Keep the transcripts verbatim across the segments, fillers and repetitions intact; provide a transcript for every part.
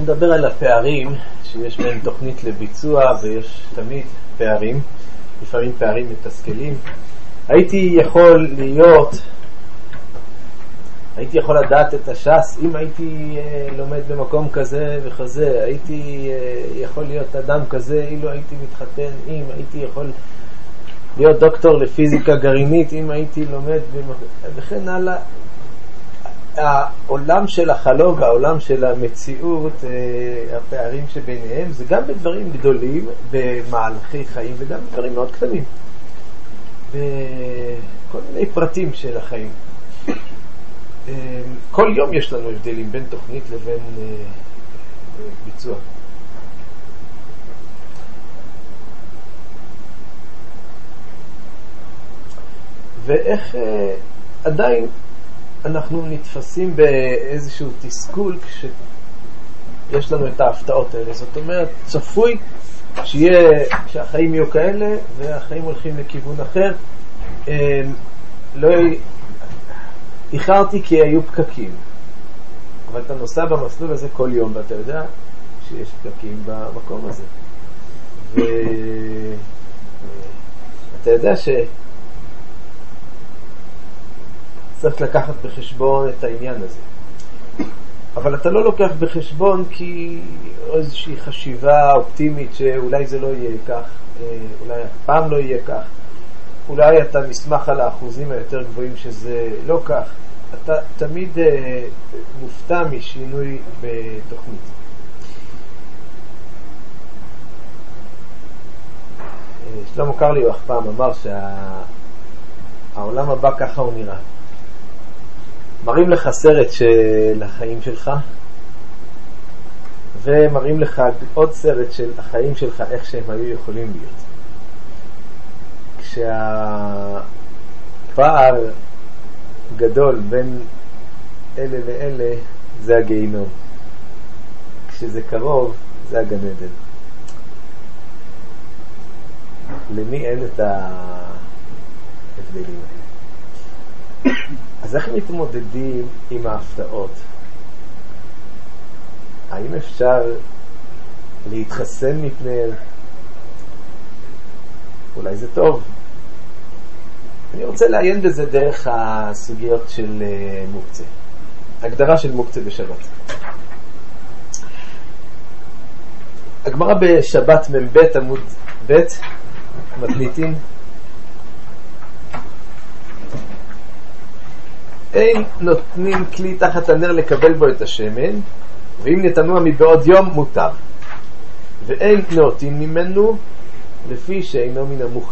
נדבר על הפערים שיש בין תוכנית לביצוע, ויש תמיד פערים, לפעמים פערים מתסכלים. הייתי יכול להיות, הייתי יכול לדעת את הש"ס אם הייתי אה, לומד במקום כזה וכזה, הייתי אה, יכול להיות אדם כזה אילו הייתי מתחתן, אם הייתי יכול להיות דוקטור לפיזיקה גרעינית אם הייתי לומד במקום, וכן הלאה. העולם של החלום והעולם של המציאות, הפערים שביניהם, זה גם בדברים גדולים, במהלכי חיים, וגם בדברים מאוד קטנים, בכל מיני פרטים של החיים. כל יום יש לנו הבדלים בין תוכנית לבין ביצוע. ואיך עדיין אנחנו נתפסים באיזשהו תסכול כשיש לנו את ההפתעות האלה. זאת אומרת, צפוי שיהיה, שהחיים יהיו כאלה והחיים הולכים לכיוון אחר. לא איחרתי כי היו פקקים, אבל אתה נוסע במסלול הזה כל יום ואתה יודע שיש פקקים במקום הזה, ואתה יודע ש צריך לקחת בחשבון את העניין הזה, אבל אתה לא לוקח בחשבון כי איזושהי חשיבה אופטימית שאולי זה לא יהיה כך, אולי פעם לא יהיה כך, אולי אתה נסמך על האחוזים היותר גבוהים שזה לא כך. אתה תמיד מופתע משינוי בתוכנית. שלמה קרליבך פעם אמר שהעולם הבא ככה הוא נראה. מראים לך סרט של החיים שלך, ומראים לך עוד סרט של החיים שלך איך שהם היו יכולים להיות. כשהפער גדול בין אלה לאלה זה הגיהינום, כשזה קרוב זה הגן עדן. למי אין את ההבדלים האלה? אז איך מתמודדים עם ההפתעות? האם אפשר להתחסן מפניהם? אולי זה טוב. אני רוצה לעיין בזה דרך הסוגיות של מוקצה. הגדרה של מוקצה בשבת. הגמרא בשבת מ"ב עמוד ב' מתניתין. אין נותנים כלי תחת הנר לקבל בו את השמן, ואם נתנוע מבעוד יום מותר. ואין נאותים ממנו לפי שאינו מן המוכן.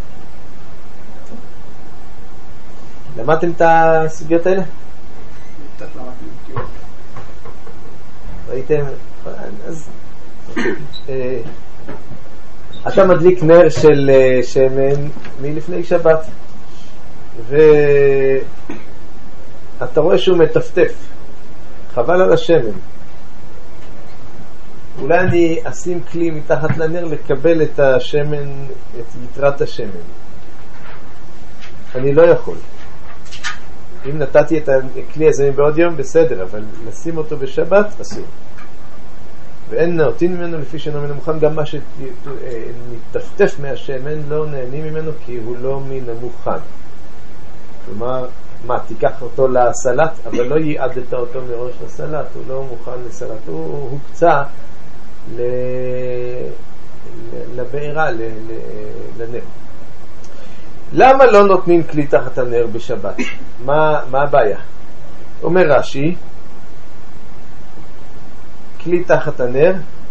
למדתם את הסוגיות האלה? ראיתם? אז אתה מדליק נר של שמן מלפני שבת, ואתה רואה שהוא מטפטף, חבל על השמן. אולי אני אשים כלי מתחת לנר לקבל את השמן, את יתרת השמן. אני לא יכול. אם נתתי את הכלי הזה בעוד יום בסדר, אבל לשים אותו בשבת אסור. ואין נאותין ממנו לפי שאינו מן המוכן. גם מה שנטפטף מהשמן לא נהנים ממנו כי הוא לא מן המוכן. כלומר, מה, תיקח אותו לסלט, אבל לא ייעדת אותו מראש לסלט, הוא לא מוכן לסלט, הוא הוקצה לבעירה, לנר. למה לא נותנים כלי תחת הנר בשבת? מה, מה הבעיה? אומר רש"י, כלי תחת הנר,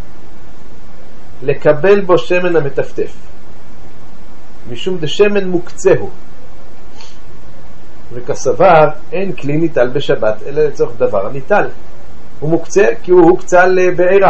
לקבל בו שמן המטפטף, משום דשמן מוקצהו, וכסבר אין כלי ניטל בשבת אלא לצורך דבר הניטל. הוא מוקצה כי הוא הוקצה לבעירה.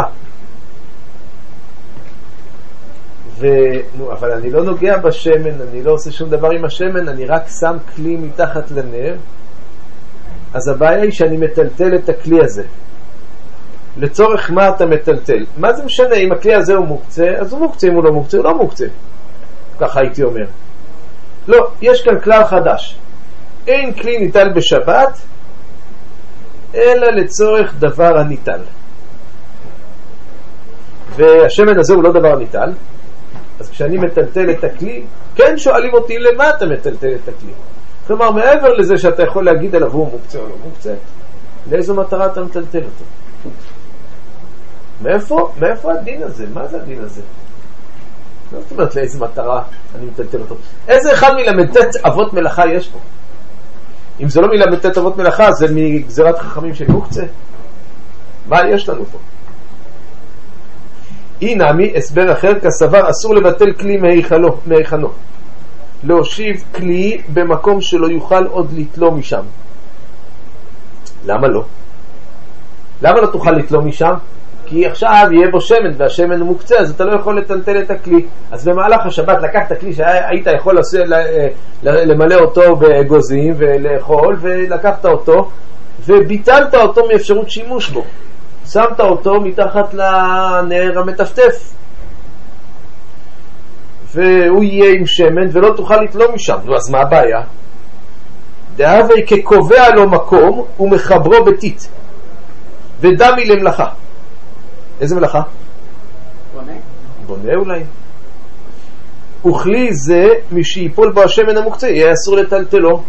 ונו, אבל אני לא נוגע בשמן, אני לא עושה שום דבר עם השמן, אני רק שם כלי מתחת לנר. אז הבעיה היא שאני מטלטל את הכלי הזה. לצורך מה אתה מטלטל? מה זה משנה? אם הכלי הזה הוא מוקצה, אז הוא מוקצה, אם הוא לא מוקצה, הוא לא מוקצה. ככה הייתי אומר. לא, יש כאן כלל חדש. אין כלי ניטל בשבת אלא לצורך דבר הניטל. והשמן הזה הוא לא דבר ניטל, אז כשאני מטלטל את הכלי, כן שואלים אותי למה אתה מטלטל את הכלי. כלומר, מעבר לזה שאתה יכול להגיד עליו הוא מוקצה או לא מוקצה, לאיזו מטרה אתה מטלטל אותו? מאיפה, מאיפה הדין הזה? מה זה הדין הזה? לא זאת אומרת לאיזו מטרה אני מטלטל אותו. איזה אחד מלמדת אבות מלאכה יש פה? אם זה לא מלמדת אבות מלאכה, זה מגזירת חכמים של מוקצה. מה יש לנו פה? הנה מי הסבר אחר כסבר אסור לבטל כלי מהיכנו, להושיב כלי במקום שלא יוכל עוד לתלו משם. למה לא? למה לא תוכל לתלו משם? כי עכשיו יהיה בו שמן והשמן הוא מוקצה, אז אתה לא יכול לטלטל את הכלי. אז במהלך השבת לקחת כלי שהיית יכול למלא אותו בגוזים ולאכול, ולקחת אותו וביטלת אותו מאפשרות שימוש בו, שמת אותו מתחת לנר המטפטף, והוא יהיה עם שמן ולא תוכל לתלו משם. אז מה הבעיה? דהווי כקובע לו מקום ומחברו בתית ודמי למלאכה. איזה מלאכה? בונה. בונה אולי. וכלי זה משיפול בו השמן המוקצה יהיה אסור לטלטלו.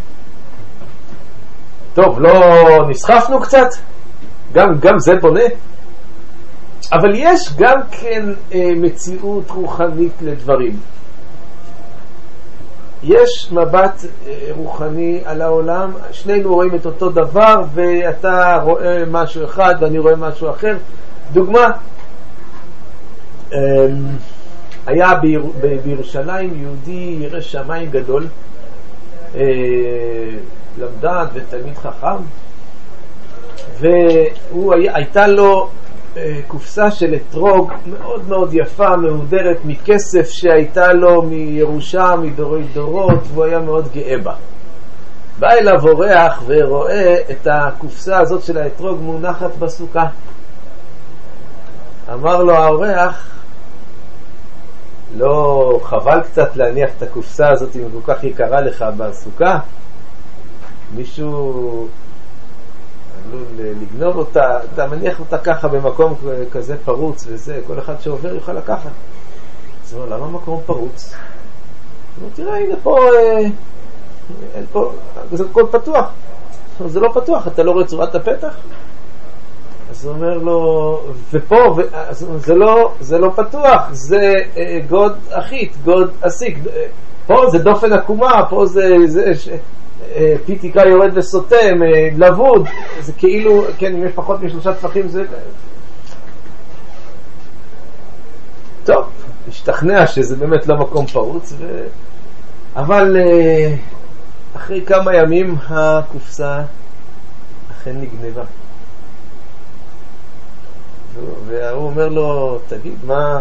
טוב, לא נסחפנו קצת? גם, גם זה בונה? אבל יש גם כן אה, מציאות רוחנית לדברים. יש מבט אה, רוחני על העולם, שנינו רואים את אותו דבר, ואתה רואה משהו אחד ואני רואה משהו אחר. דוגמה, אה, היה ביר, בירושלים יהודי ירא שמיים גדול, אה, למדן ותלמיד חכם, והוא היה, הייתה לו אה, קופסה של אתרוג מאוד מאוד יפה, מהודרת מכסף שהייתה לו מירושה מדורי דורות, והוא היה מאוד גאה בה. בא אליו אורח ורואה את הקופסה הזאת של האתרוג מונחת בסוכה. אמר לו האורח, לא חבל קצת להניח את הקופסה הזאת אם כל כך יקרה לך בסוכה? מישהו עלול לגנוב אותה, אתה מניח אותה ככה במקום כזה פרוץ וזה, כל אחד שעובר יוכל לקחת. אז הוא אומר, למה מקום פרוץ? הוא אומר, תראה, הנה פה, אה, אין פה, זה הכל פתוח. זה לא פתוח, אתה לא רואה צורת הפתח? אז הוא אומר לו, ופה, ו... זה, לא, זה לא פתוח, זה אה, גוד אחית, גוד אסיק. פה זה דופן עקומה, פה זה, זה ש... אה, פיתיקה יורד וסותם, אה, לבוד. זה כאילו, כן, אם יש פחות משלושה טפחים זה... טוב, השתכנע שזה באמת לא מקום פרוץ, ו... אבל אה, אחרי כמה ימים הקופסה אכן נגנבה. והוא אומר לו, תגיד, מה?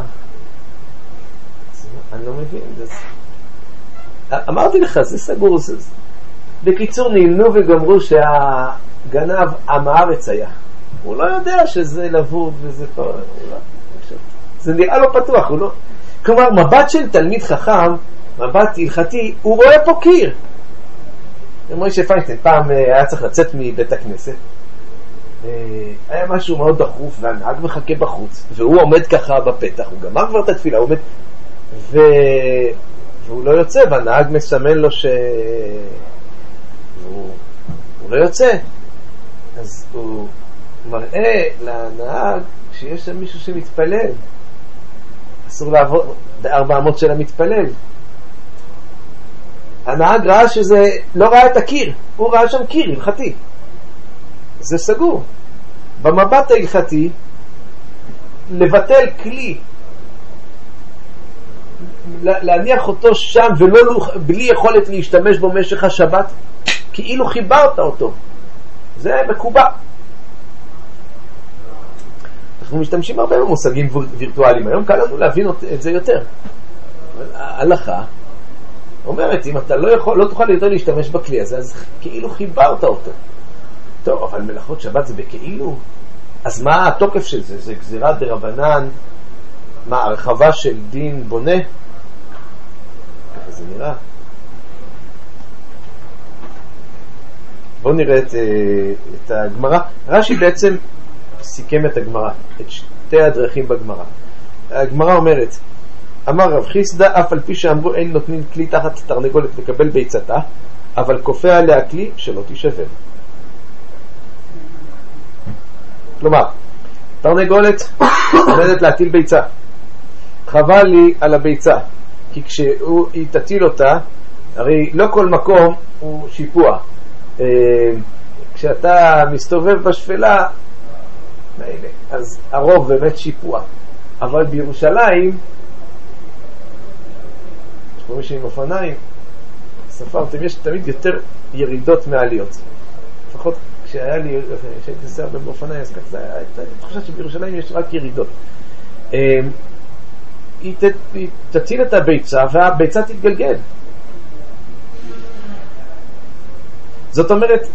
אני לא מבין. זה... אמרתי לך, זה סגור. זה... בקיצור, נמנו וגמרו שהגנב עם הארץ היה. הוא לא יודע שזה לבוד וזה פה. לא... זה נראה לו פתוח. הוא לא... כלומר, מבט של תלמיד חכם, מבט הלכתי, הוא רואה פה קיר. מוישה פיינשטיין, פעם היה צריך לצאת מבית הכנסת. היה משהו מאוד דחוף והנהג מחכה בחוץ והוא עומד ככה בפתח, הוא גמר כבר את התפילה, הוא עומד ו... והוא לא יוצא, והנהג מסמן לו ש... והוא... הוא לא יוצא, אז הוא מראה לנהג שיש שם מישהו שמתפלל, אסור לעבור בארבע אמות של המתפלל. הנהג ראה שזה לא ראה את הקיר, הוא ראה שם קיר הלכתי, זה סגור. במבט ההלכתי, לבטל כלי, להניח אותו שם ולא בלי יכולת להשתמש בו משך השבת, כאילו חיברת אותו. זה מקובע. אנחנו משתמשים הרבה במושגים וירטואליים. היום קל לנו להבין את זה יותר. ההלכה אומרת, אם אתה לא יכול, לא תוכל יותר להשתמש בכלי הזה, אז כאילו חיברת אותו. טוב, אבל מלאכות שבת זה בכאילו? אז מה התוקף של זה? זה גזירת דרבנן? מה, הרחבה של דין בונה? ככה זה נראה. בואו נראה את, את הגמרא. רש"י בעצם סיכם את הגמרא, את שתי הדרכים בגמרא. הגמרא אומרת, אמר רב חיסדא, אף על פי שאמרו אין נותנים כלי תחת תרנגולת לקבל ביצתה, אבל כופה עליה כלי שלא תישבר. כלומר, תרנגולת עומדת להטיל ביצה, חבל לי על הביצה, כי כשהיא תטיל אותה, הרי לא כל מקום הוא שיפוע. כשאתה מסתובב בשפלה, אז הרוב באמת שיפוע, אבל בירושלים יש פה מישהו עם אופניים, ספרתם, יש תמיד יותר ירידות מעליות. לפחות כשהיה לי, כשהייתי נוסע באופניים, אז ככה, הייתה תחושה שבירושלים יש רק ירידות. היא תטיל את הביצה והביצה תתגלגל. זאת אומרת,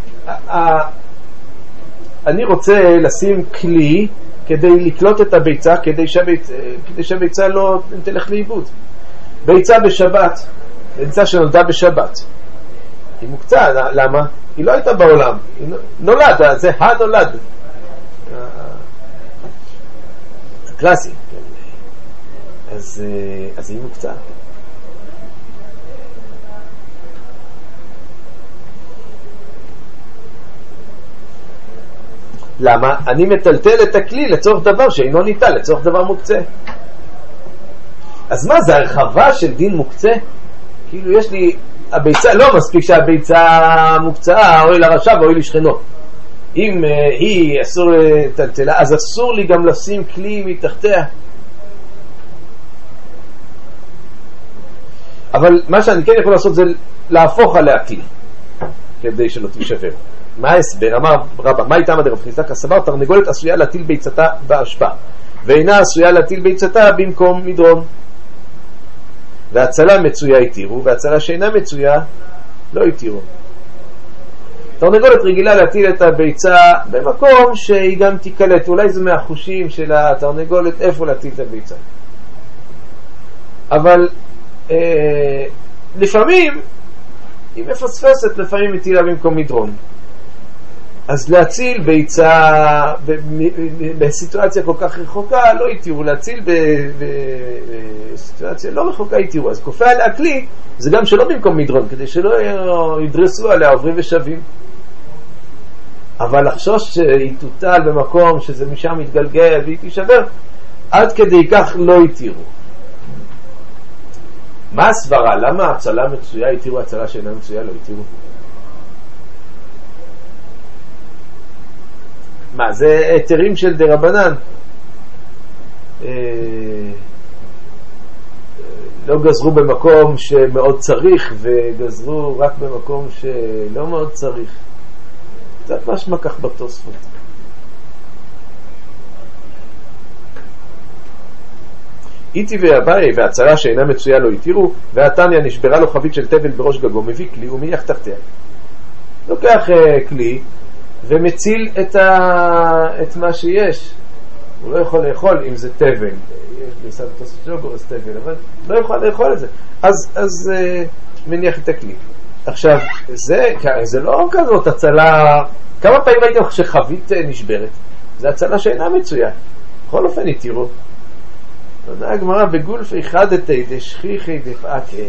אני רוצה לשים כלי כדי לקלוט את הביצה, כדי שהביצה, כדי שהביצה לא תלך לאיבוד. ביצה בשבת, ביצה שנולדה בשבת, היא מוקצה. למה? היא לא הייתה בעולם, היא נולד, זה הנולד הקלאסי. אז, אז היא מוקצה. למה? אני מטלטל את הכלי לצורך דבר שאינו ניטל, לצורך דבר מוקצה. אז מה זה הרחבה של דין מוקצה? כאילו יש לי, הביצה, לא מספיק שהביצה מוקצה, אוי לרשע ואוי לשכנו. אם uh, היא אסור לטלטלה, אז אסור לי גם לשים כלי מתחתיה. אבל מה שאני כן יכול לעשות זה להפוך עליה כלי, כדי שלא תשבר. מה ההסבר? אמר רבא, מה איתם דרב חיסדא? כסבר תרנגולת עשויה להטיל ביצתה באשפה, ואינה עשויה להטיל ביצתה במקום מדרון. והצלה מצויה התירו, והצלה שאינה מצויה לא התירו. תרנגולת רגילה להטיל את הביצה במקום שהיא גם תיקלט, אולי זה מהחושים של התרנגולת איפה להטיל את הביצה. אבל אה, לפעמים היא מפספסת, לפעמים מטילה במקום מדרון. אז להציל ביצה בסיטואציה כל כך רחוקה לא יתירו, להציל בסיטואציה לא רחוקה יתירו. אז כופה עליה כלי, זה גם שלא במקום מדרון, כדי שלא ידרסו עליה עוברים ושווים. אבל לחשוש שהיא תוטל במקום שזה משם מתגלגל והיא תישבר, עד כדי כך לא יתירו. מה הסברה? למה הצלה מצויה יתירו, הצלה שאינה מצויה לא יתירו? מה, זה היתרים של דרבנן. אה, לא גזרו במקום שמאוד צריך, וגזרו רק במקום שלא מאוד צריך. קצת משמע כך בתוספות. איתי ואביי, והצלה שאינה מצויה לא יתירו, והתניא נשברה לו חבית של תבל בראש גגו, מביא כלי ומניח תחתיה. לוקח uh, כלי ומציל את, ה... את מה שיש. הוא לא יכול לאכול אם זה תבל. יש ביסד תוספות שלא גורס תבל, אבל לא יכול לאכול את זה. אז, אז uh, מניח את הכלי. עכשיו, זה, זה לא כזאת הצלה. כמה פעמים הייתם שחבית נשברת? זה הצלה שאינה מצויה. בכל אופן יתירו. תודה הגמרא בגולפי חדתי דשכיחי דפעקי,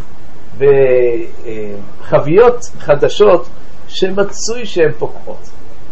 בחביות חדשות שמצוי שהן פוקחות.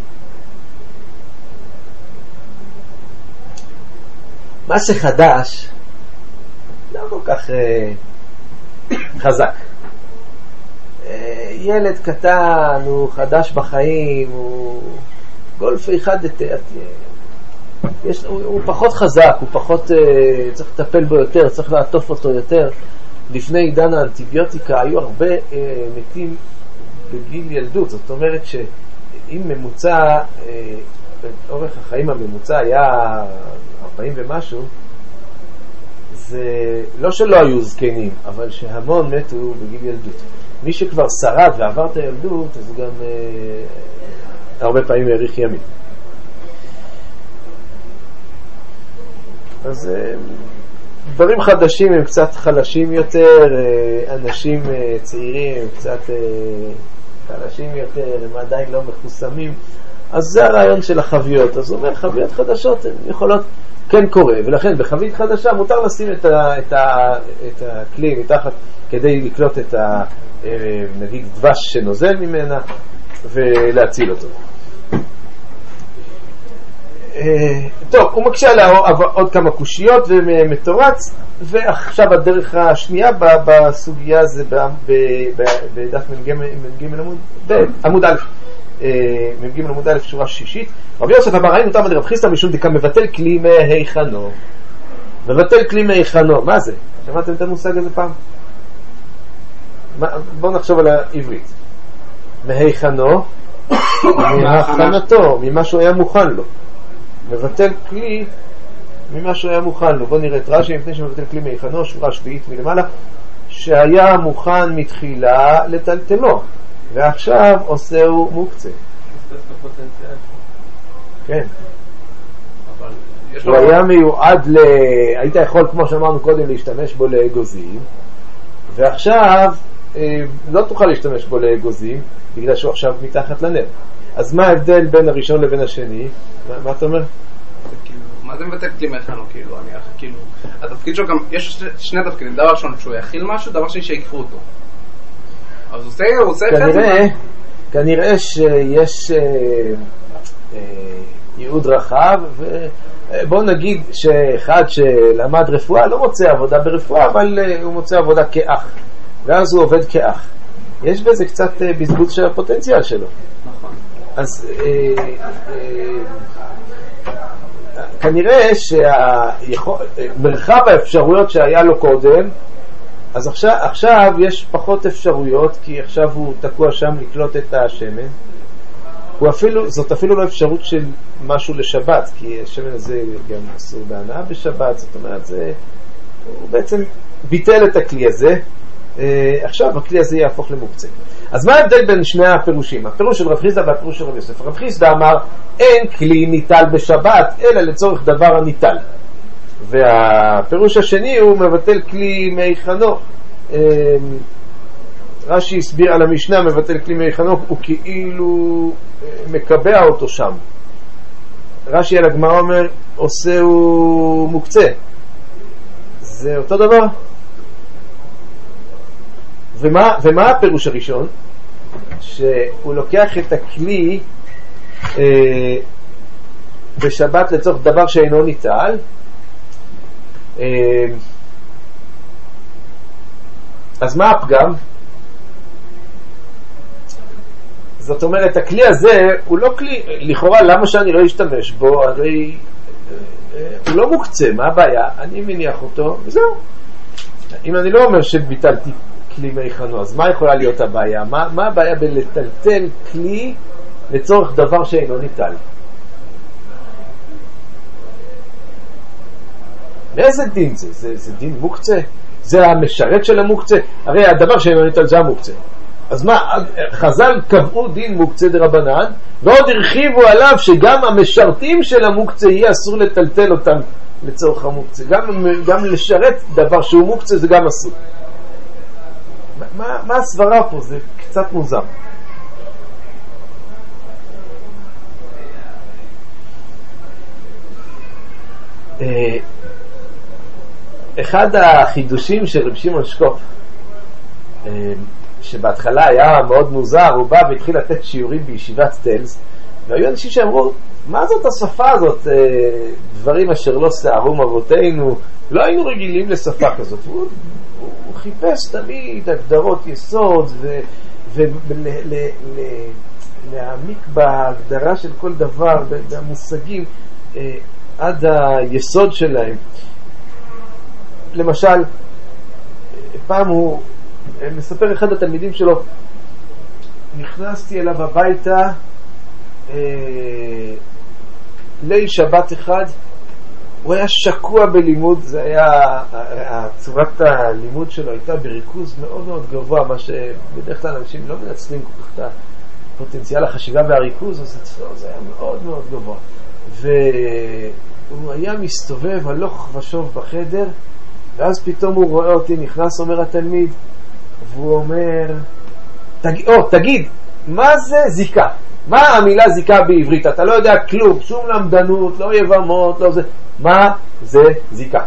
מה שחדש לא כל כך אה, חזק. אה, ילד קטן, הוא חדש בחיים, הוא גולפי חדתי, יש, הוא, הוא פחות חזק, הוא פחות, uh, צריך לטפל בו יותר, צריך לעטוף אותו יותר. לפני עידן האנטיביוטיקה היו הרבה uh, מתים בגיל ילדות. זאת אומרת שאם ממוצע, uh, אורך החיים הממוצע היה ארבעים ומשהו, זה לא שלא היו זקנים, אבל שהמון מתו בגיל ילדות. מי שכבר שרד ועבר את הילדות, אז גם uh, הרבה פעמים האריך ימים. אז דברים חדשים הם קצת חלשים יותר, אנשים צעירים הם קצת חלשים יותר, הם עדיין לא מחוסמים. אז זה הרעיון של החביות. אז הוא אומר, חביות חדשות הן יכולות כן קורה, ולכן בחבית חדשה מותר לשים את, ה, את, ה, את הכלי מתחת כדי לקלוט את ה, נגיד דבש שנוזל ממנה ולהציל אותו. טוב, הוא מקשה עליה עוד כמה קושיות ומתורץ, ועכשיו הדרך השנייה בסוגיה זה בדף מ"ג עמוד א', מ"ג עמוד א' שורה שישית. רבי יוסף אמר, ראינו תמה דרב חיסדא משום דקה מבטל כלי מהיכנו. מבטל כלי מהיכנו, מה זה? שמעתם את המושג הזה פעם? בואו נחשוב על העברית. מהיכנו, מהכנתו, ממה שהוא היה מוכן לו. מבטל כלי ממה שהוא היה מוכן לו. בואו נראה את רש"י, לפני שמבטל כלי מהיכנו, שורה שביעית מלמעלה, שהיה מוכן מתחילה לטלטלו, ועכשיו עושהו מוקצה. כן. הוא היה מיועד ל... היית יכול, כמו שאמרנו קודם, להשתמש בו לאגוזים, ועכשיו לא תוכל להשתמש בו לאגוזים, בגלל שהוא עכשיו מתחת לנר. אז מה ההבדל בין הראשון לבין השני? מה אתה אומר? מה זה מבטל כלי מהיכנו? כאילו, אני כאילו... התפקיד שלו גם... יש שני תפקידים. דבר ראשון, שהוא יכיל משהו, דבר שני, שיקחו אותו. אז הוא עושה... כנראה, כנראה שיש ייעוד רחב, ובואו נגיד שאחד שלמד רפואה לא מוצא עבודה ברפואה, אבל הוא מוצא עבודה כאח, ואז הוא עובד כאח. יש בזה קצת בזבוז של הפוטנציאל שלו. נכון. אז כנראה שמרחב האפשרויות שהיה לו קודם, אז עכשיו, עכשיו יש פחות אפשרויות, כי עכשיו הוא תקוע שם לקלוט את השמן. הוא אפילו, זאת אפילו לא אפשרות של משהו לשבת, כי השמן הזה גם אסור בהנאה בשבת, זאת אומרת, זה, הוא בעצם ביטל את הכלי הזה, עכשיו הכלי הזה יהפוך למוקצה. אז מה ההבדל בין שני הפירושים? הפירוש של רב חיסדא והפירוש של רב יוסף. רב חיסדא אמר, אין כלי ניטל בשבת, אלא לצורך דבר הניטל. והפירוש השני הוא מבטל כלי מהיכנו. רש"י הסביר על המשנה, מבטל כלי מהיכנו, הוא כאילו מקבע אותו שם. רש"י על הגמרא אומר, עושה הוא מוקצה. זה אותו דבר. ומה, ומה הפירוש הראשון? שהוא לוקח את הכלי אה, בשבת לצורך דבר שאינו ניטל, אה, אז מה הפגם? זאת אומרת, הכלי הזה הוא לא כלי, לכאורה למה שאני לא אשתמש בו? הרי אה, הוא לא מוקצה, מה הבעיה? אני מניח אותו וזהו. אם אני לא אומר שביטלתי כלי מהיכנו, אז מה יכולה להיות הבעיה? מה, מה הבעיה בלטלטל כלי לצורך דבר שאינו ניטל? מאיזה דין זה? זה, זה דין מוקצה? זה המשרת של המוקצה? הרי הדבר שאינו ניטל זה המוקצה. אז מה, חז"ל קבעו דין מוקצה דרבנן, ועוד הרחיבו עליו שגם המשרתים של המוקצה יהיה אסור לטלטל אותם לצורך המוקצה. גם, גם לשרת דבר שהוא מוקצה זה גם אסור. מה, מה הסברה פה? זה קצת מוזר. אחד החידושים של רב שמעון שקופ, שבהתחלה היה מאוד מוזר, הוא בא והתחיל לתת שיעורים בישיבת טלס, והיו אנשים שאמרו, מה זאת השפה הזאת? דברים אשר לא סערום אבותינו, לא היינו רגילים לשפה כזאת. הוא, הוא חיפש תמיד הגדרות יסוד ולהעמיק בהגדרה של כל דבר, במושגים עד היסוד שלהם. למשל, פעם הוא מספר אחד התלמידים שלו, נכנסתי אליו הביתה ליל שבת אחד, הוא היה שקוע בלימוד, זה היה, צורת הלימוד שלו הייתה בריכוז מאוד מאוד גבוה, מה שבדרך כלל אנשים לא מנצלים כל כך את הפוטנציאל החשיבה והריכוז, אז זה היה מאוד מאוד גבוה. והוא היה מסתובב הלוך ושוב בחדר, ואז פתאום הוא רואה אותי נכנס, אומר התלמיד, והוא אומר, תגיד, או, תגיד, מה זה זיקה? מה המילה זיקה בעברית? אתה לא יודע כלום, שום למדנות, לא יבמות, לא זה. מה זה זיקה?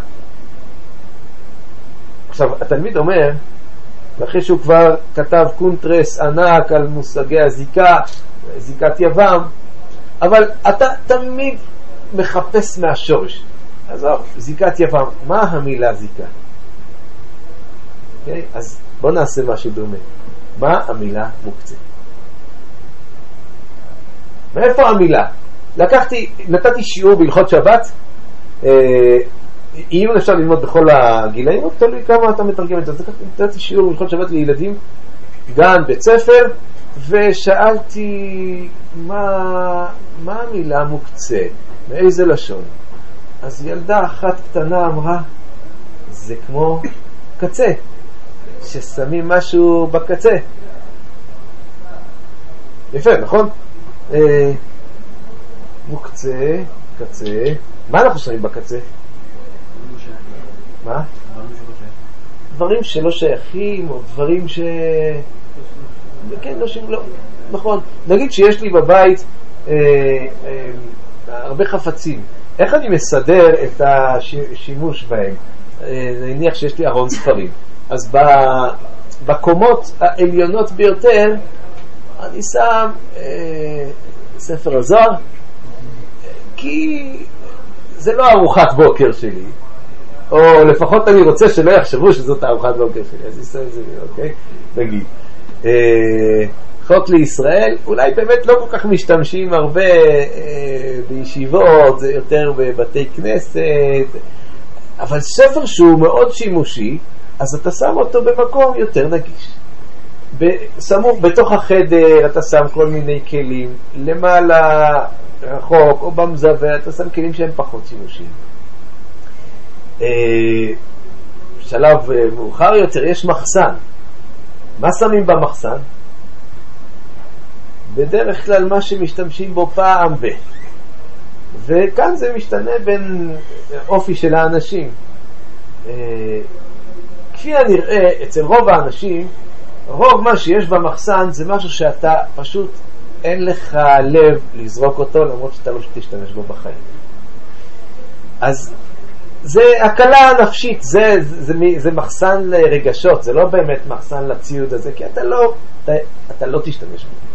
עכשיו, התלמיד אומר, אחרי שהוא כבר כתב קונטרס ענק על מושגי הזיקה, זיקת יבם, אבל אתה תמיד מחפש מהשורש. אז זיקת יבם, מה המילה זיקה? Okay? אז בוא נעשה משהו דומה. מה המילה מוקצה? מאיפה המילה? לקחתי, נתתי שיעור בהלכות שבת, אה, אם אפשר ללמוד בכל הגילאים, תלוי כמה אתה מתרגם את זה. נתתי שיעור בהלכות שבת לילדים, גן, בית ספר, ושאלתי מה, מה המילה מוקצה, מאיזה לשון. אז ילדה אחת קטנה אמרה, זה כמו קצה, ששמים משהו בקצה. יפה, נכון? אה, מוקצה, קצה. מה אנחנו שמים בקצה? מה? דברים שלא שייכים, או דברים ש... כן, לא שייכים, לא. נכון. נגיד שיש לי בבית אה, אה, הרבה חפצים. איך אני מסדר את השימוש בהם? אה, נניח שיש לי ארון ספרים. אז בקומות העליונות ביותר אני שם אה, ספר הזוהר, כי זה לא ארוחת בוקר שלי, או לפחות אני רוצה שלא יחשבו שזאת ארוחת בוקר שלי, אז אני שם את זה, אוקיי? נגיד. אה, חוק לישראל, אולי באמת לא כל כך משתמשים הרבה אה, בישיבות, זה יותר בבתי כנסת, אבל ספר שהוא מאוד שימושי, אז אתה שם אותו במקום יותר נגיש. סמוך בתוך החדר אתה שם כל מיני כלים, למעלה רחוק או במזווה אתה שם כלים שהם פחות שימושיים. בשלב מאוחר יותר יש מחסן. מה שמים במחסן? בדרך כלל מה שמשתמשים בו פעם ב. וכאן זה משתנה בין אופי של האנשים. כפי הנראה אצל רוב האנשים, רוב מה שיש במחסן זה משהו שאתה פשוט אין לך לב לזרוק אותו, למרות שאתה לא תשתמש בו בחיים. אז זה הקלה נפשית, זה, זה, זה, זה מחסן לרגשות, זה לא באמת מחסן לציוד הזה, כי אתה לא, אתה, אתה לא תשתמש בו.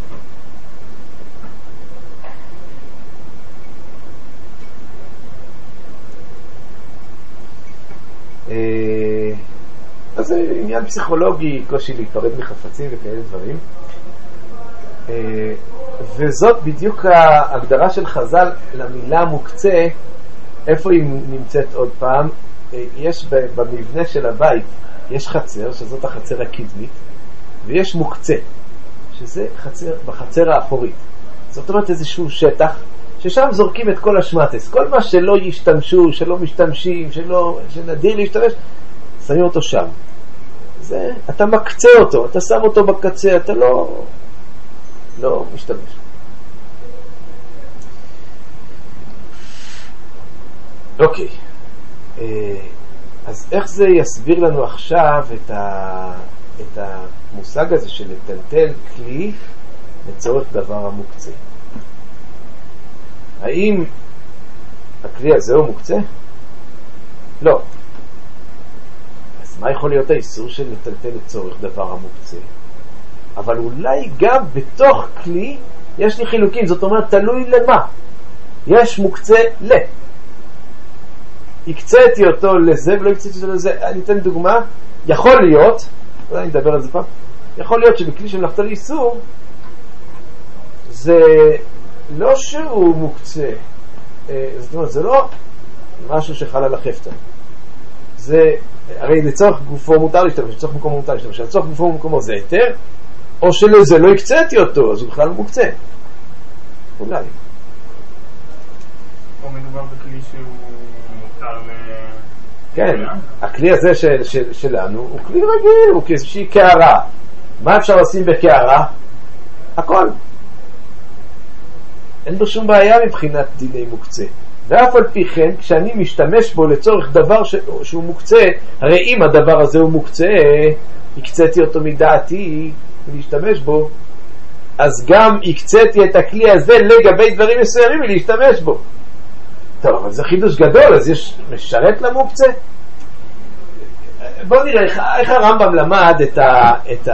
אז זה עניין פסיכולוגי, קושי להיפרד מחפצים וכאלה דברים. וזאת בדיוק ההגדרה של חז"ל למילה מוקצה. איפה היא נמצאת עוד פעם? יש במבנה של הבית, יש חצר, שזאת החצר הקדמית, ויש מוקצה, שזה חצר, בחצר האחורית. זאת אומרת איזשהו שטח, ששם זורקים את כל השמטס. כל מה שלא ישתמשו, שלא משתמשים, שלא, שנדיר להשתמש, שמים אותו שם. זה, אתה מקצה אותו, אתה שם אותו בקצה, אתה לא, לא משתמש. אוקיי. אז איך זה יסביר לנו עכשיו את, ה, את המושג הזה של לטלטל כלי לצורך דבר המוקצה? האם הכלי הזה הוא מוקצה? לא. אז מה יכול להיות האיסור של לטלטל לצורך דבר המוקצה? אבל אולי גם בתוך כלי יש לי חילוקים, זאת אומרת תלוי למה. יש מוקצה ל. הקצאתי אותו לזה ולא הקצאתי אותו לזה. אני אתן דוגמה. יכול להיות, אולי אני אדבר על זה פעם, יכול להיות שבכלי של מלאכתו לאיסור זה לא שהוא מוקצה, זאת אומרת זה לא משהו שחל על החפצה, זה הרי לצורך גופו מותר להשתמש, לצורך מקומו מותר להשתמש, לצורך גופו ומקומו זה היתר, או שלזה לא הקצאתי אותו אז הוא בכלל מוקצה. אולי או מדובר בכלי שהוא מותר ל... כן, הכלי הזה של, של, שלנו הוא כלי רגיל, הוא כאיזושהי קערה. מה אפשר לשים בקערה? הכל. אין בו שום בעיה מבחינת דיני מוקצה. ואף על פי כן, כשאני משתמש בו לצורך דבר ש... שהוא מוקצה, הרי אם הדבר הזה הוא מוקצה, הקצאתי אותו מדעתי ולהשתמש בו, אז גם הקציתי את הכלי הזה לגבי דברים מסוימים ולהשתמש בו. טוב, אבל זה חידוש גדול, אז יש משרת למוקצה? בואו נראה איך, איך הרמב"ם למד את, ה, את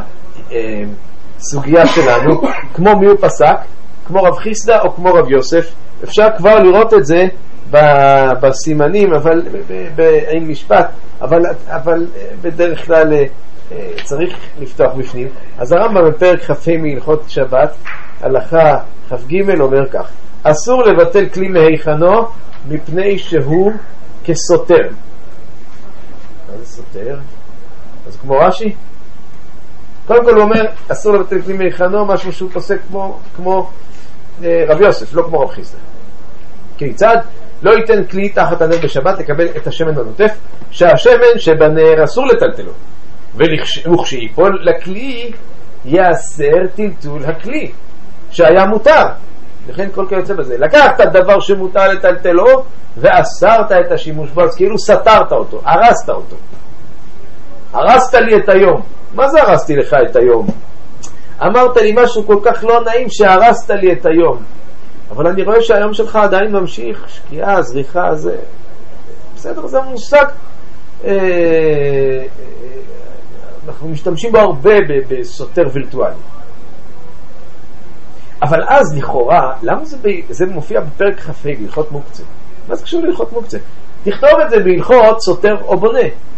הסוגיה שלנו, כמו מי הוא פסק, כמו רב חיסדא או כמו רב יוסף. אפשר כבר לראות את זה בסימנים, אבל עם משפט, אבל, אבל בדרך כלל צריך לפתוח בפנים. אז הרמב"ם בפרק כ"ה מהלכות שבת, הלכה כ"ג אומר כך: אסור לבטל כלי מהיכנו מפני שהוא כסותר. מה זה סותר? אז כמו רש"י, קודם כל הוא אומר אסור לבטל כלי מהיכנו, משהו שהוא פוסק כמו, כמו אה, רב יוסף, לא כמו רב חיסדא. כיצד? לא ייתן כלי תחת הנר בשבת לקבל את השמן הנוטף, שהשמן שבנר אסור לטלטלו, וכשייפול לכלי יאסר טלטול הכלי שהיה מותר. לכן כל כיוצא בזה, לקחת דבר שמותר לטלטלו ואסרת את השימוש בו, אז כאילו סתרת אותו, הרסת אותו. הרסת לי את היום. מה זה הרסתי לך את היום? אמרת לי משהו כל כך לא נעים שהרסת לי את היום, אבל אני רואה שהיום שלך עדיין ממשיך, שקיעה, זריחה, זה בסדר, זה מושג אה, אה, אנחנו משתמשים בו הרבה בסותר וירטואלי. אבל אז לכאורה, למה זה, ב... זה מופיע בפרק כ"ה בהלכות מוקצה? מה זה קשור להלכות מוקצה? תכתוב את זה בהלכות סותר או בונה.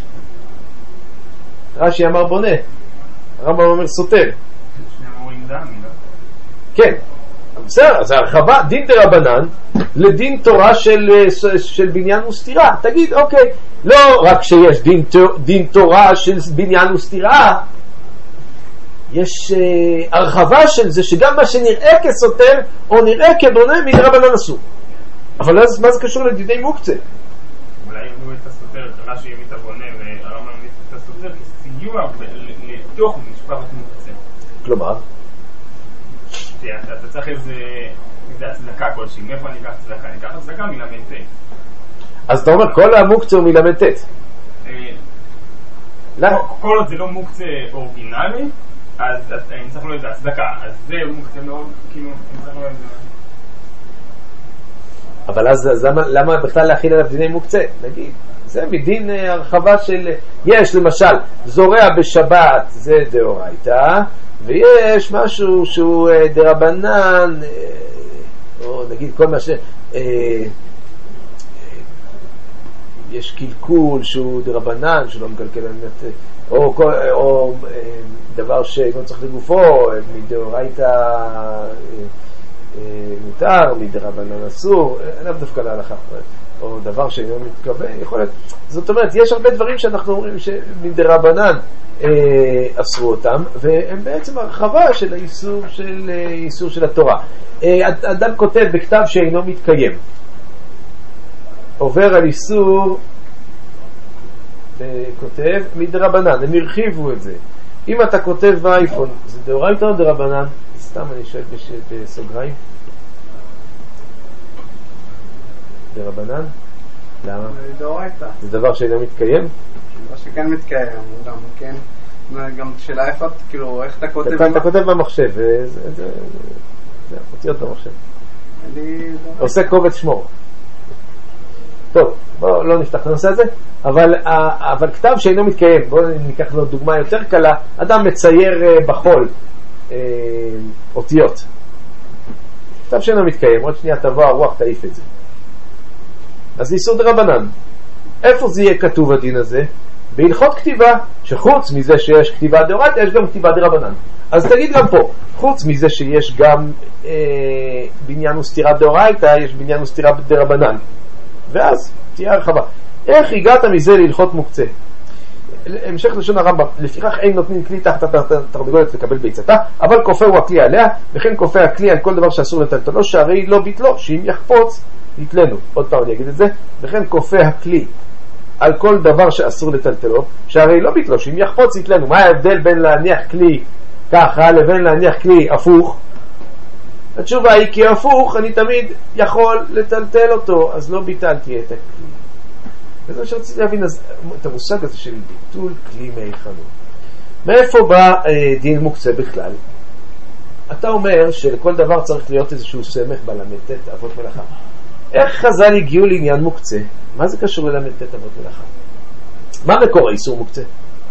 רש"י אמר בונה, הרמב"ם אומר סותר. שניהם אומרים דמי, לא? כן, בסדר, זה הרחבה, דין דרבנן לדין תורה של, של בניין וסתירה. תגיד, אוקיי, לא רק שיש דין, דין תורה של בניין וסתירה, יש uh, הרחבה של זה שגם מה שנראה כסותר או נראה כבונה מדרבנן אסור. אבל אז מה זה קשור לדיני מוקצה? אולי יביאו את הסותר, רש"י יביא את הבונה והרמב"ם יביא את הסותר כסיוע לתוך משפחת מוקצה. כלומר? אתה צריך איזה הצדקה כלשהי. מאיפה אני אקח הצדקה? אני אקח הצדקה מלמד ט'. אז אתה אומר כל המוקצה הוא מלמד ט'. כל עוד זה לא מוקצה אורגינלי, אז אני צריך לו איזה הצדקה. אז זה מוקצה מאוד, כאילו, אני צריך לו איזה... אבל אז למה בכלל להכיל עליו דיני מוקצה? נגיד, זה מדין הרחבה של... יש למשל, זורע בשבת, זה דאורייתא, ויש משהו שהוא דרבנן, או נגיד כל מה ש... יש קלקול שהוא דרבנן, שלא מקלקל, או, או דבר שלא צריך לגופו, מדאורייתא מותר, מדרבנן אסור, לאו דווקא להלכה, או דבר שאינו מתכוון, יכול להיות. זאת אומרת, יש הרבה דברים שאנחנו אומרים שמדרבנן אה, אסרו אותם, והם בעצם הרחבה של האיסור של, אה, איסור של התורה. אה, אדם כותב בכתב שאינו מתקיים, עובר על איסור, אה, כותב מדרבנן, הם הרחיבו את זה. אם אתה כותב באייפון, זה דאורייתא או דרבנן? סתם אני שואל בסוגריים. דרבנן? למה? דאורייתא. זה דבר שאינו מתקיים? דבר שכן מתקיים, גם כן. גם שאלה איפה, כאילו, איך אתה כותב... אתה כותב במחשב, זה... זה... זה אותיות במחשב. עושה קובץ שמור. טוב, בואו לא נפתח את הנושא הזה, אבל, אבל כתב שאינו מתקיים, בואו ניקח לו דוגמה יותר קלה, אדם מצייר בחול אה, אותיות. כתב שאינו מתקיים, עוד שנייה תבוא הרוח תעיף את זה. אז איסור דרבנן. איפה זה יהיה כתוב הדין הזה? בהלכות כתיבה, שחוץ מזה שיש כתיבה דאורייתא, יש גם כתיבה דרבנן. אז תגיד גם פה, חוץ מזה שיש גם אה, בניין וסתירה דאורייתא, יש בניין וסתירה דרבנן. ואז תהיה הרחבה. איך הגעת מזה להלכות מוקצה? המשך לשון הרמב"ם, לפיכך אין נותנים כלי תחת התרנגולת לקבל ביצתה, אבל כופה הוא הכלי עליה, וכן כופה הכלי על כל דבר שאסור לטלטלו, שהרי לא ביטלו, שאם יחפוץ יתלנו. עוד פעם אני אגיד את זה, וכן כופה הכלי על כל דבר שאסור לטלטלו, שהרי לא ביטלו, שאם יחפוץ יתלנו. מה ההבדל בין להניח כלי ככה לבין להניח כלי הפוך? התשובה היא כי הפוך אני תמיד יכול לטלטל אותו, אז לא ביטלתי את הכלי. וזה שרציתי להבין אז, את המושג הזה של ביטול כלי מהיכנו. מאיפה בא אה, דין מוקצה בכלל? אתה אומר שלכל דבר צריך להיות איזשהו סמך בלמדת אבות מלאכה. איך חז"ל הגיעו לעניין מוקצה? מה זה קשור ללמדת אבות מלאכה? מה מקור האיסור מוקצה?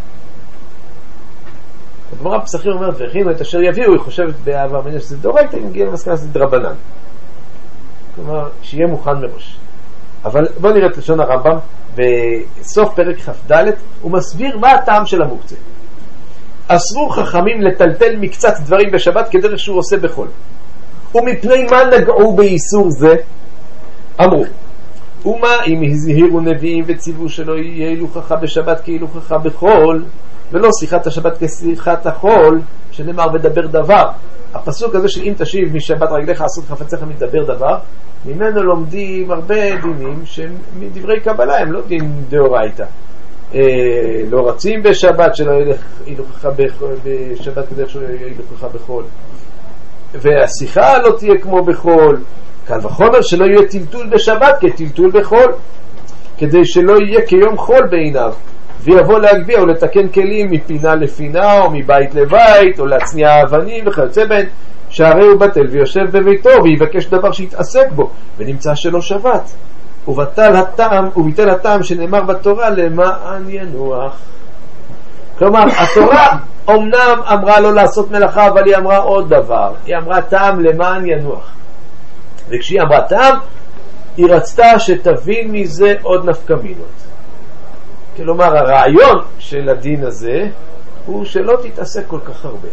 הגמרא בפסחים אומרת, והכינו את אשר יביאו, היא חושבת באהבה מנה שזה דורייתא, היא מגיעה למסקנה שזה דרבנן. כלומר, שיהיה מוכן מראש. אבל בואו נראה את לשון הרמב"ם, בסוף פרק כ"ד, הוא מסביר מה הטעם של המוקצה. אסרו חכמים לטלטל מקצת דברים בשבת כדרך שהוא עושה בחול. ומפני מה נגעו באיסור זה? אמרו, ומה אם הזהירו נביאים וציוו שלא יהיה הילוכך בשבת כהילוכך בחול, ולא שיחת השבת כשיחת החול, שנאמר ודבר דבר. הפסוק הזה של אם תשיב משבת רגליך עשות חפציך מדבר דבר, ממנו לומדים הרבה דינים שהם מדברי קבלה, הם לא דין דאורייתא. אה, לא רצים בשבת שלא הילוכך בשבת כדרך שלא יהיה הילוכך בחול, והשיחה לא תהיה כמו בחול, קל וחומר שלא יהיה טלטול בשבת כטלטול בחול, כדי שלא יהיה כיום חול בעיניו, ויבוא להגביה או לתקן כלים מפינה לפינה או מבית לבית או להצניע אבנים וכיוצא בהן, שהרי הוא בטל ויושב בביתו ויבקש דבר שיתעסק בו ונמצא שלא שבת, ובטל הטעם וביטל הטעם שנאמר בתורה למען ינוח. כלומר התורה אמנם אמרה לא לעשות מלאכה, אבל היא אמרה עוד דבר, היא אמרה טעם למען ינוח, וכשהיא אמרה טעם היא רצתה שתבין מזה עוד נפקמינות. כלומר הרעיון של הדין הזה הוא שלא תתעסק כל כך הרבה.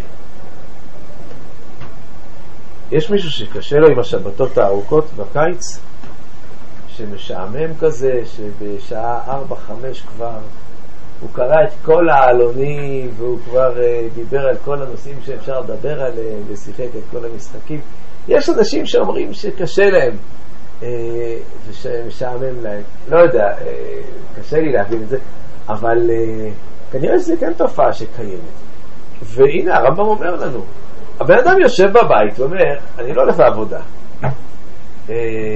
יש מישהו שקשה לו עם השבתות הארוכות בקיץ, שמשעמם כזה, שבשעה ארבע חמש כבר הוא קרא את כל העלונים והוא כבר uh, דיבר על כל הנושאים שאפשר לדבר עליהם ושיחק את כל המשחקים. יש אנשים שאומרים שקשה להם uh, ושמשעמם להם, לא יודע, uh, קשה לי להבין את זה, אבל uh, כנראה שזה כן תופעה שקיימת. והנה הרמב"ם אומר לנו, הבן אדם יושב בבית ואומר, אני לא הולך לעבודה, uh,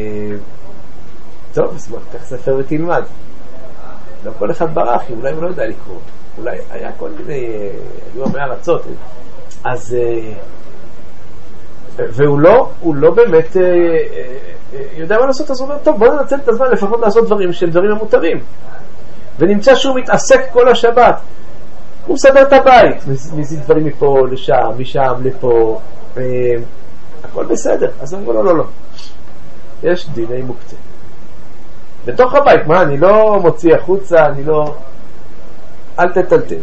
טוב, אז קח ספר ותלמד. לא כל אחד ברח, אולי הוא לא יודע לקרוא, אולי היה כל מיני, היו המאה רצות, אז והוא לא, הוא לא באמת יודע מה לעשות, אז הוא אומר, טוב, בוא ננצל את הזמן לפחות לעשות דברים שהם דברים המותרים, ונמצא שהוא מתעסק כל השבת, הוא מסדר את הבית, מזיז דברים מפה לשם, משם לפה, הכל בסדר. אז אמרו לו, לא, לא, יש דיני מוקצה בתוך הבית, מה, אני לא מוציא החוצה, אני לא, אל תטלטל.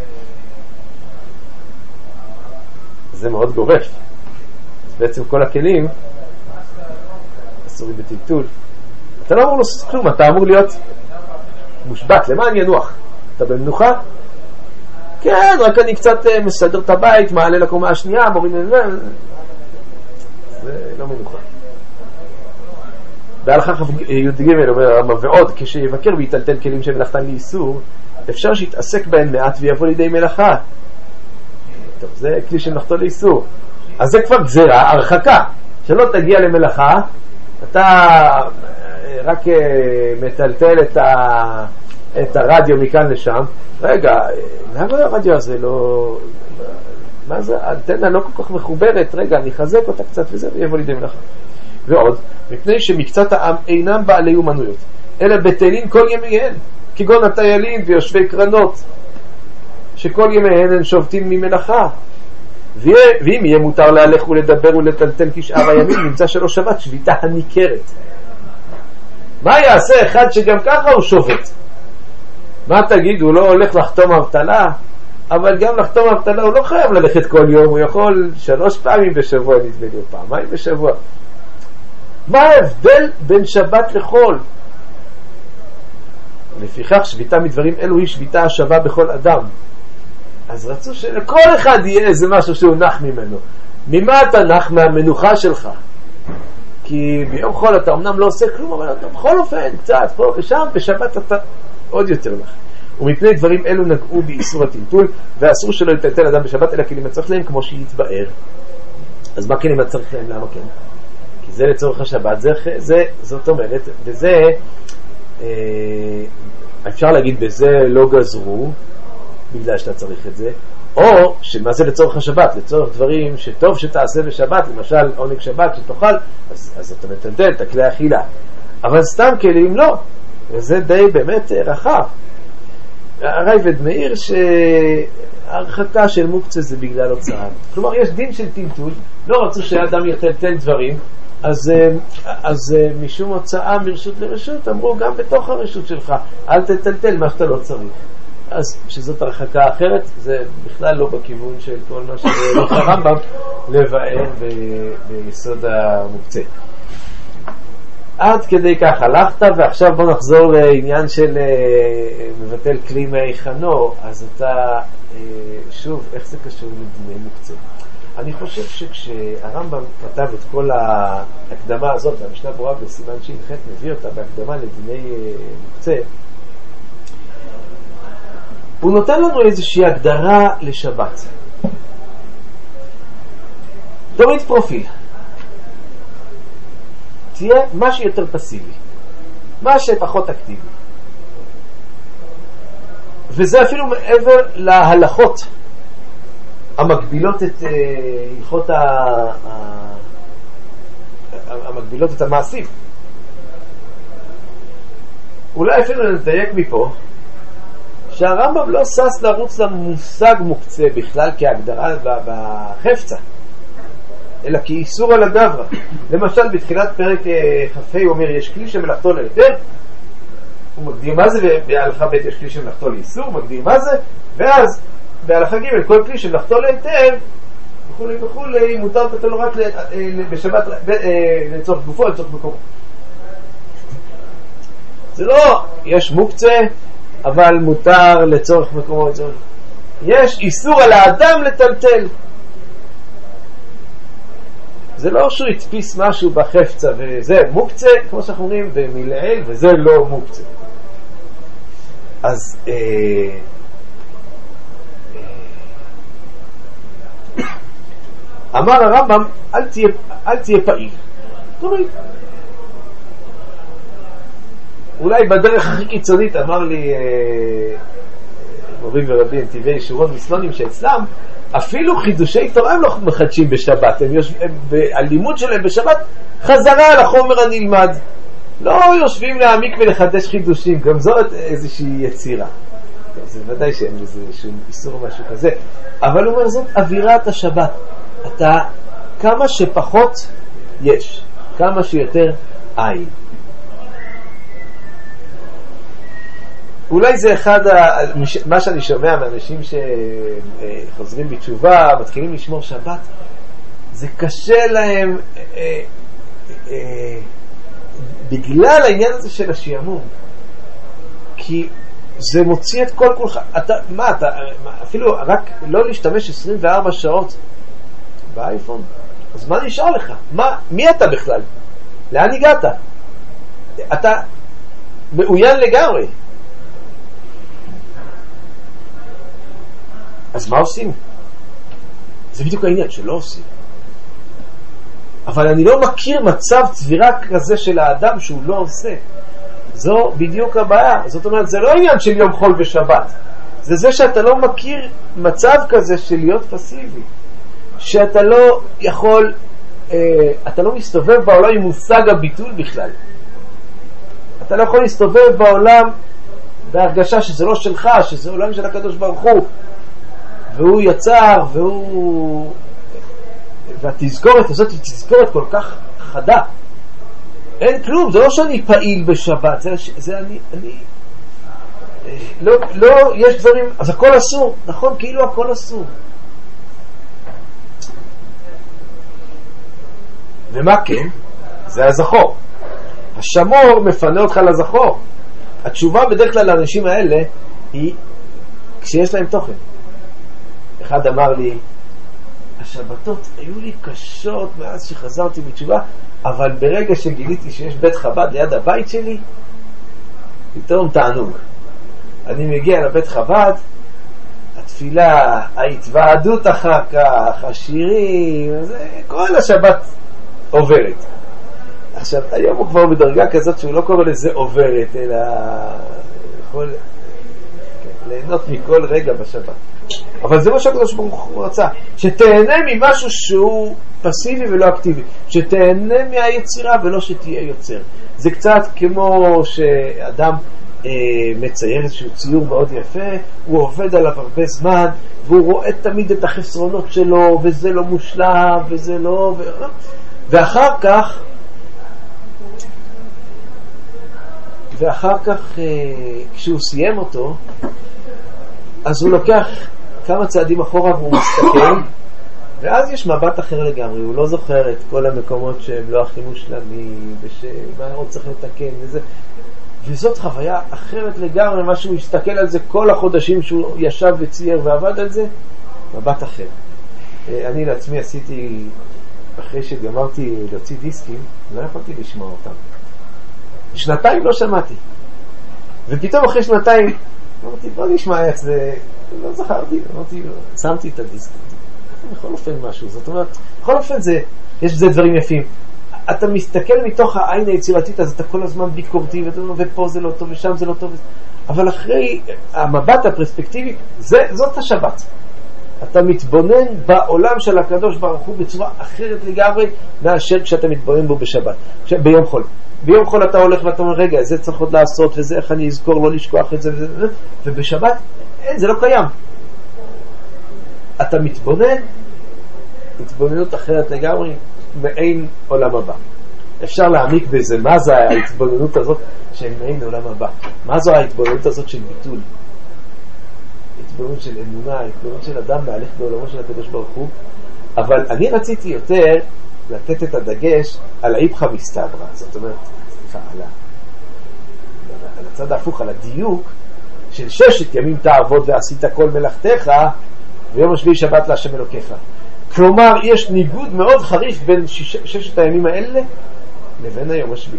זה מאוד גורף. אז בעצם כל הכלים אסורים בטלטול. אתה לא אמור לעשות כלום, אתה אמור להיות מושבת, למען ינוח. אתה במנוחה? כן, רק אני קצת מסדר את הבית, מעלה לקומה השנייה, מורים לזה. זה לא מנוחה. בהלכה י"ג אומר הרמב"ם, ועוד כשיבקר ויטלטל כלים שמלאכתן לאיסור, אפשר שיתעסק בהן מעט ויבוא לידי מלאכה. טוב, זה כלי שמלאכתו לאיסור, אז זה כבר גזירה, הרחקה, שלא תגיע למלאכה, אתה רק מטלטל את, ה... את הרדיו מכאן לשם. רגע, למה הרדיו הזה לא, מה זה, האנטנה לא כל כך מחוברת, רגע אני אחזק אותה קצת וזה ויבוא לידי מלאכה. ועוד, מפני שמקצת העם אינם בעלי אומנויות, אלא בטלים כל ימיהן, כגון הטיילים ויושבי קרנות, שכל ימיהן הן שובתים ממלאכה. ואם יהיה מותר להלך ולדבר ולטלטל כשאר הימים, נמצא שלא שבת שביתה הניכרת. מה יעשה אחד שגם ככה הוא שובת? מה תגיד, הוא לא הולך לחתום אבטלה? אבל גם לחתום אבטלה הוא לא חייב ללכת כל יום, הוא יכול שלוש פעמים בשבוע, נדמה לי, פעמיים בשבוע. מה ההבדל בין שבת לחול? לפיכך שביתה מדברים אלו היא שביתה השווה בכל אדם. אז רצו שלכל אחד יהיה איזה משהו שהוא נח ממנו. ממה אתה נח? מהמנוחה שלך. כי ביום חול אתה אמנם לא עושה כלום, אבל אתה בכל אופן קצת פה ושם, בשבת אתה עוד יותר נח. ומפני דברים אלו נגעו באיסור הטלטול, ואסור שלא יטלטל אדם בשבת אלא כלים הצריך להם כמו שיתבאר. אז מה כלים הצריך להם? למה כן? כי זה לצורך השבת, זה, זה, זאת אומרת, בזה אה, אפשר להגיד בזה לא גזרו בגלל שאתה צריך את זה, או שמה זה לצורך השבת? לצורך דברים שטוב שתעשה בשבת, למשל עונג שבת שתאכל, אז, אז אתה מטלטל את הכלי האכילה. אבל סתם כלים לא, וזה די באמת רחב. הרייבד מאיר שההרחקה של מוקצה זה בגלל הוצאה. כלומר יש דין של טלטול, לא רצו שהאדם יטלטל דברים, אז, אז משום הוצאה מרשות לרשות אמרו גם בתוך הרשות שלך אל תטלטל מה שאתה לא צריך. אז שזאת הרחקה אחרת, זה בכלל לא בכיוון של כל מה שהולך הרמב"ם לבאר ביסוד המוקצה. עד כדי כך הלכת, ועכשיו בוא נחזור לעניין של מבטל כלי מהיכנו. אז אתה שוב, איך זה קשור לדיני מוקצה? אני חושב שכשהרמב"ם כתב את כל ההקדמה הזאת, והמשנה ברורה בסימן ש"ח מביא אותה בהקדמה לדיני מוקצה, הוא נותן לנו איזושהי הגדרה לשבת. תוריד פרופיל. תהיה מה שיותר פסיבי, מה שפחות אקטיבי. וזה אפילו מעבר להלכות המגבילות את הלכות המגבילות את המעשים. אולי אפילו נדייק מפה שהרמב"ם לא סס לרוץ למושג מוקצה בכלל כהגדרה בחפצה, אלא כאיסור על הדבר. למשל בתחילת פרק ח"ה הוא אומר יש כלי שמלאכתו להיתר, הוא מגדיר מה זה, בהלכה ב' יש כלי שמלאכתו לאיסור, הוא מגדיר מה זה, ואז בהלכה ג' כל כלי שמלאכתו להיתר וכולי וכולי מותר לתת לו רק בשבת לצורך גופו לצורך מקומו. זה לא יש מוקצה אבל מותר לצורך מקומו לצורך. יש איסור על האדם לטלטל. זה לא שהוא יתפיס משהו בחפצה וזה מוקצה, כמו שאנחנו אומרים במילעיל, וזה לא מוקצה. אז אה, אה, אמר הרמב"ם אל תהיה, אל תהיה פעיל. תוריד. אולי בדרך הכי קיצונית אמר לי אה, מורים ורבים טבעי ישורות מסלונים שאצלם אפילו חידושי תורה הם לא מחדשים בשבת, הם יושבים הלימוד שלהם בשבת חזרה על החומר הנלמד, לא יושבים להעמיק ולחדש חידושים. גם זאת איזושהי יצירה. זה ודאי שאין לזה שום איסור או משהו כזה, אבל הוא אומר זאת אווירת השבת. אתה כמה שפחות יש, כמה שיותר אין. אולי זה אחד ה... מה שאני שומע מאנשים שחוזרים בתשובה, מתחילים לשמור שבת, זה קשה להם אה, אה, בגלל העניין הזה של השעמום, כי זה מוציא את כל כולך. אתה, מה, אתה, אפילו רק לא להשתמש עשרים וארבע שעות באייפון, אז מה נשאר לך? מה, מי אתה בכלל? לאן הגעת? אתה מעוין לגמרי. אז מה עושים? זה בדיוק העניין שלא עושים. אבל אני לא מכיר מצב צבירה כזה של האדם שהוא לא עושה. זו בדיוק הבעיה. זאת אומרת, זה לא עניין של יום חול ושבת. זה זה שאתה לא מכיר מצב כזה של להיות פסיבי. שאתה לא יכול, אה, אתה לא מסתובב בעולם עם מושג הביטול בכלל. אתה לא יכול להסתובב בעולם בהרגשה שזה לא שלך, שזה עולם של הקדוש ברוך הוא. והוא יצר, והוא... והתזכורת הזאת היא תזכורת כל כך חדה. אין כלום, זה לא שאני פעיל בשבת, זה, זה אני... אני לא, לא, יש דברים... אז הכל אסור, נכון? כאילו הכל אסור. ומה כן? זה הזכור. השמור מפנה אותך לזכור. התשובה בדרך כלל לאנשים האלה היא כשיש להם תוכן. אחד אמר לי, השבתות היו לי קשות מאז שחזרתי בתשובה, אבל ברגע שגיליתי שיש בית חב"ד ליד הבית שלי, פתאום תענוג. אני מגיע לבית חב"ד, התפילה, ההתוועדות אחר כך, השירים, כל השבת עוברת. עכשיו, היום הוא כבר בדרגה כזאת שהוא לא קורא לזה עוברת, אלא יכול ליהנות מכל רגע בשבת. אבל זה מה שהקדוש ברוך הוא רצה, שתהנה ממשהו שהוא פסיבי ולא אקטיבי, שתהנה מהיצירה ולא שתהיה יוצר. זה קצת כמו שאדם אה, מצייר איזשהו ציור מאוד יפה, הוא עובד עליו הרבה זמן, והוא רואה תמיד את החסרונות שלו, וזה לא מושלם, וזה לא... ו... ואחר כך, ואחר כך, אה, כשהוא סיים אותו, אז הוא לוקח כמה צעדים אחורה והוא מסתכל, ואז יש מבט אחר לגמרי, הוא לא זוכר את כל המקומות שהם לא הכי מושלמים, ושמה עוד צריך לתקן וזה. וזאת חוויה אחרת לגמרי, מה שהוא הסתכל על זה כל החודשים שהוא ישב וצייר ועבד על זה, מבט אחר. אני לעצמי עשיתי, אחרי שגמרתי להוציא דיסקים, לא יכולתי לשמוע אותם. שנתיים לא שמעתי. ופתאום אחרי שנתיים, אמרתי, בוא נשמע איך זה, לא זכרתי, אמרתי, שמתי את הדיסק. בכל אופן משהו, זאת אומרת, בכל אופן זה, יש בזה דברים יפים. אתה מסתכל מתוך העין היצירתית, אז אתה כל הזמן ביקורתי, ופה זה לא טוב, ושם זה לא טוב. אבל אחרי המבט הפרספקטיבי, זה, זאת השבת. אתה מתבונן בעולם של הקדוש ברוך הוא בצורה אחרת לגמרי, מאשר כשאתה מתבונן בו בשבת, ביום חול. ביום חול אתה הולך ואתה אומר, רגע, זה צריך עוד לעשות, וזה איך אני אזכור, לא לשכוח את זה, וזה, ובשבת, אין, זה לא קיים. אתה מתבונן, התבוננות אחרת לגמרי, מעין עולם הבא. אפשר להעמיק בזה, מה זה ההתבוננות הזאת של מעין עולם הבא? מה זו ההתבוננות הזאת של ביטול? התבוננות של אמונה, התבוננות של אדם מהלך בעולמו של הקדוש ברוך הוא. אבל אני רציתי יותר לתת את הדגש על האיפכא מסתברא, זאת אומרת, סליחה, על, על הצד ההפוך, על הדיוק של ששת ימים תעבוד ועשית כל מלאכתך, ויום השביעי שבת להשם אלוקיך. כלומר, יש ניגוד מאוד חריף בין שש, ששת הימים האלה לבין היום השביעי.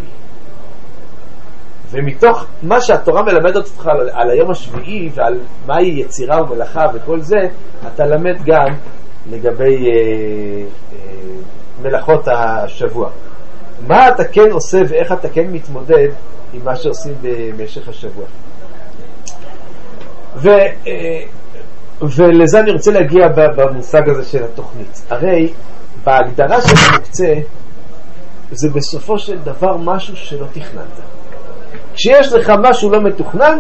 ומתוך מה שהתורה מלמדת אותך על, על היום השביעי ועל מהי יצירה ומלאכה וכל זה, אתה למד גם לגבי אה, אה, מלאכות השבוע. מה אתה כן עושה ואיך אתה כן מתמודד עם מה שעושים במשך השבוע. ו... אה, ולזה אני רוצה להגיע במושג הזה של התוכנית. הרי בהגדרה של מוקצה זה בסופו של דבר משהו שלא תכננת. כשיש לך משהו לא מתוכנן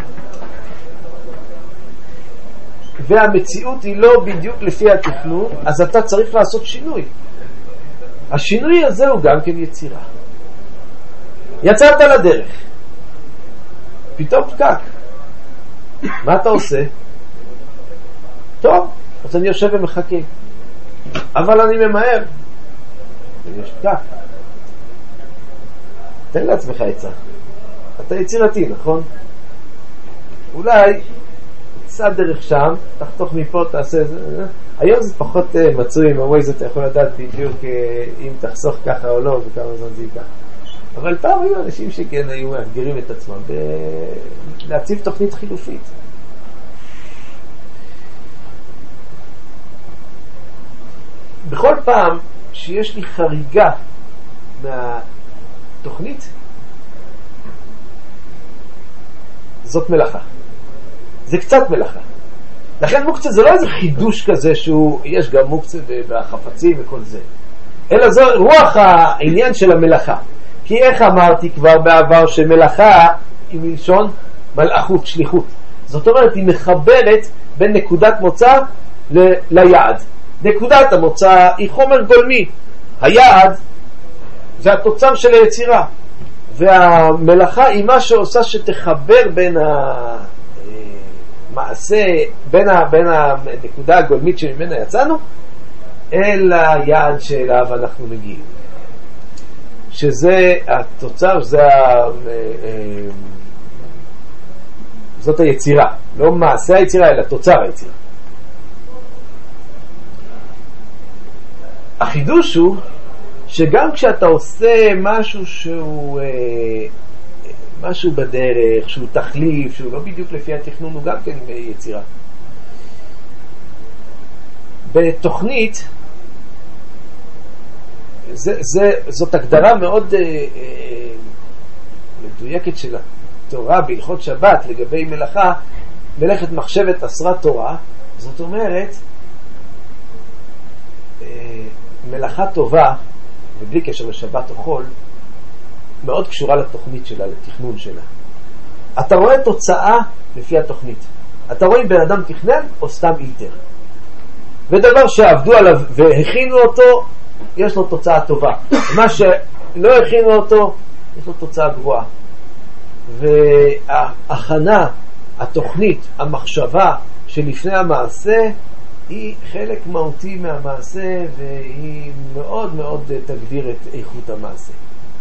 והמציאות היא לא בדיוק לפי התכנון, אז אתה צריך לעשות שינוי. השינוי הזה הוא גם כן יצירה. יצאת לדרך, פתאום פקק, מה אתה עושה? טוב, אז אני יושב ומחכה, אבל אני ממהר ויש פקק. תן לעצמך עצה, אתה יצירתי, נכון? אולי תצא דרך שם, תחתוך מפה, תעשה זה. היום זה פחות uh, מצוי עם הווייז, אתה יכול לדעת בדיוק uh, אם תחסוך ככה או לא וכמה זמן זה ייקח. אבל פעם היו אנשים שכן היו מאתגרים את עצמם ב- להציב תוכנית חילופית. בכל פעם שיש לי חריגה מהתוכנית, זאת מלאכה. זה קצת מלאכה. לכן מוקצה זה לא איזה חידוש כזה שהוא, יש גם מוקצה בחפצים וכל זה. אלא זו רוח העניין של המלאכה. כי איך אמרתי כבר בעבר שמלאכה היא מלשון מלאכות, שליחות. זאת אומרת, היא מחברת בין נקודת מוצא ל- ליעד. נקודת המוצא היא חומר גולמי. היעד זה התוצר של היצירה. והמלאכה היא מה שעושה שתחבר בין המעשה, בין, ה, בין הנקודה הגולמית שממנה יצאנו, אל היעד שאליו אנחנו מגיעים. שזה התוצר, זה ה, זאת היצירה. לא מעשה היצירה, אלא תוצר היצירה. החידוש הוא שגם כשאתה עושה משהו שהוא אה, משהו בדרך, שהוא תחליף, שהוא לא בדיוק לפי התכנון, הוא גם כן יצירה. בתוכנית, זה, זה, זאת הגדרה מאוד אה, אה, מדויקת של התורה בהלכות שבת לגבי מלאכה, מלאכת מחשבת אסרה תורה, זאת אומרת, מלאכה טובה, ובלי קשר לשבת או חול, מאוד קשורה לתוכנית שלה, לתכנון שלה. אתה רואה תוצאה לפי התוכנית. אתה רואה אם בן אדם תכנן או סתם אילתר. ודבר שעבדו עליו והכינו אותו, יש לו תוצאה טובה. מה שלא הכינו אותו, יש לו תוצאה גבוהה. וההכנה, התוכנית, המחשבה שלפני המעשה, היא חלק מהותי מהמעשה, והיא מאוד מאוד תגביר את איכות המעשה.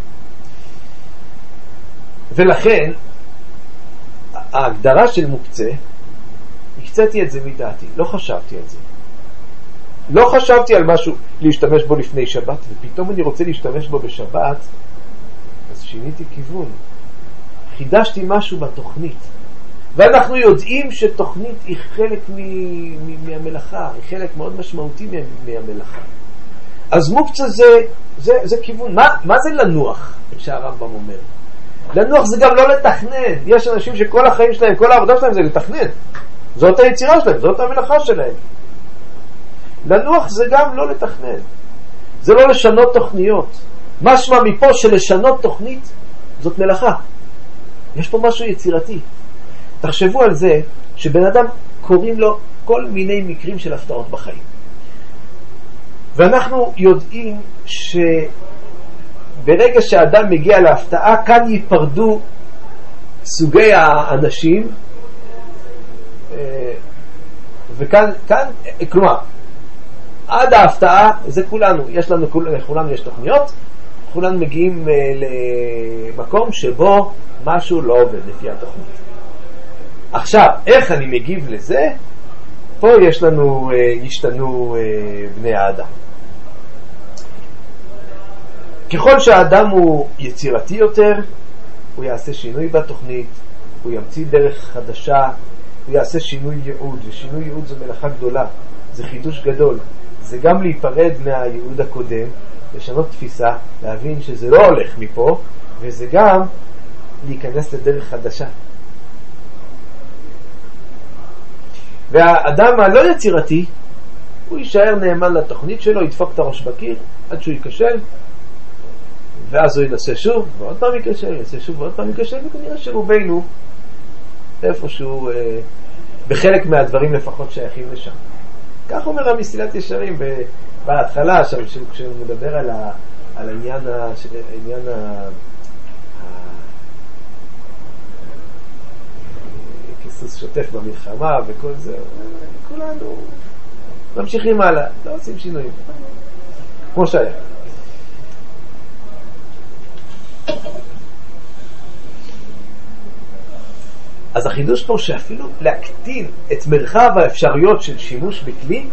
ולכן, ההגדרה של מוקצה, הקצתי את זה מדעתי, לא חשבתי על זה. לא חשבתי על משהו להשתמש בו לפני שבת, ופתאום אני רוצה להשתמש בו בשבת, אז שיניתי כיוון. חידשתי משהו בתוכנית. ואנחנו יודעים שתוכנית היא חלק מ- מ- מהמלאכה, היא חלק מאוד משמעותי מהמלאכה. אז מוקצה זה, זה, זה כיוון. מה, מה זה לנוח, שהרמב"ם אומר? לנוח זה גם לא לתכנן. יש אנשים שכל החיים שלהם, כל העבודה שלהם זה לתכנן. זאת היצירה שלהם, זאת המלאכה שלהם. לנוח זה גם לא לתכנן. זה לא לשנות תוכניות. משמע מפה שלשנות תוכנית זאת מלאכה. יש פה משהו יצירתי. תחשבו על זה שבן אדם קוראים לו כל מיני מקרים של הפתעות בחיים. ואנחנו יודעים שברגע שהאדם מגיע להפתעה, כאן ייפרדו סוגי האנשים, וכאן, כאן, כלומר, עד ההפתעה, זה כולנו, יש לנו, כולנו יש תוכניות, כולנו מגיעים למקום שבו משהו לא עובד לפי התוכנית. עכשיו, איך אני מגיב לזה? פה יש לנו, ישתנו בני האדם. ככל שהאדם הוא יצירתי יותר, הוא יעשה שינוי בתוכנית, הוא ימציא דרך חדשה, הוא יעשה שינוי ייעוד, ושינוי ייעוד זו מלאכה גדולה, זה חידוש גדול. זה גם להיפרד מהייעוד הקודם, לשנות תפיסה, להבין שזה לא הולך מפה, וזה גם להיכנס לדרך חדשה. והאדם הלא יצירתי, הוא יישאר נאמן לתוכנית שלו, ידפוק את הראש בקיר, עד שהוא ייכשל, ואז הוא ינסה שוב, ועוד פעם ייכשל, ינסה שוב ועוד פעם ייכשל, וכנראה שרובנו, איפשהו, אה, בחלק מהדברים לפחות שייכים לשם. כך אומר המסילת ישרים בהתחלה, שם, כשהוא מדבר על, ה, על העניין, ה, העניין ה, כסוס שוטף במלחמה וכל זה, כולנו ממשיכים הלאה, לא עושים שינויים, כמו שהיה. אז החידוש פה שאפילו להקטין את מרחב האפשרויות של שימוש בכלי,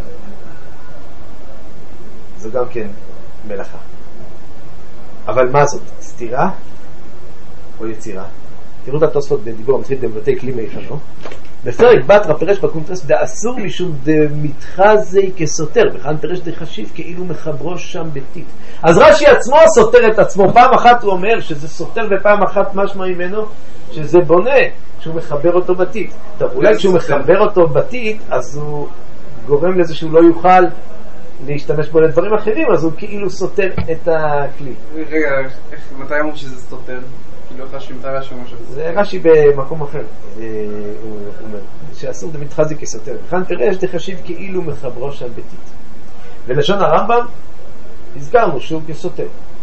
זו גם כן מלאכה. אבל מה זאת? סתירה או יצירה? תראו את התוספות בדיבור המתחיל דבתי כלי מיחנו. בפרק בתרא פרש בקונטרס דאסור משום דמתחזי כסותר, וכאן פרש דחשיב כאילו מחברו שם ביתית. אז רש"י עצמו סותר את עצמו. פעם אחת הוא אומר שזה סותר, ופעם אחת משמע ממנו שזה בונה, שהוא מחבר אותו בתית. טוב, אולי כשהוא מחבר אותו בתית, אז הוא גורם לזה שהוא לא יוכל להשתמש בו לדברים אחרים, אז הוא כאילו סותר את הכלי. רגע, מתי אמרו שזה סותר? כאילו רש"י, מתי רש"י אומר שזה? זה רש"י במקום אחר. הוא אומר, שאסור דמתחזי כסותר. וכאן פרש דחשיב כאילו מחברו שם בתית. ולשון הרמב"ם, הזכרנו שהוא כסותר.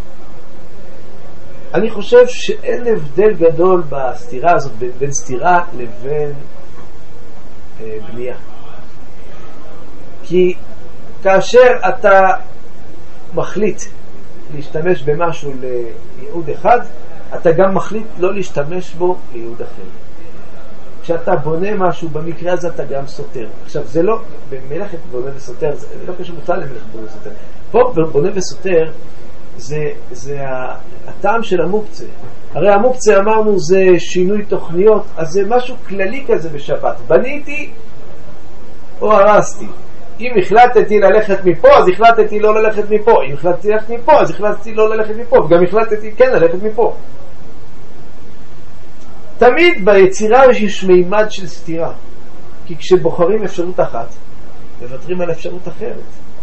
אני חושב שאין הבדל גדול בסתירה הזאת בין סתירה לבין אה, בנייה. כי כאשר אתה מחליט להשתמש במשהו לייעוד אחד, אתה גם מחליט לא להשתמש בו לייעוד אחר. כשאתה בונה משהו, במקרה הזה אתה גם סותר. עכשיו, זה לא, במלאכת בונה וסותר, זה לא קשור בכלל למלאכת בונה וסותר. פה בונה וסותר, זה, זה הטעם של המוקצה. הרי המוקצה אמרנו זה שינוי תוכניות, אז זה משהו כללי כזה בשבת. בניתי או הרסתי. אם החלטתי ללכת מפה, אז החלטתי לא ללכת מפה. אם החלטתי ללכת מפה, אז החלטתי לא ללכת מפה. וגם החלטתי כן ללכת מפה. תמיד ביצירה יש מימד של סתירה. כי כשבוחרים אפשרות אחת, מוותרים על אפשרות אחרת.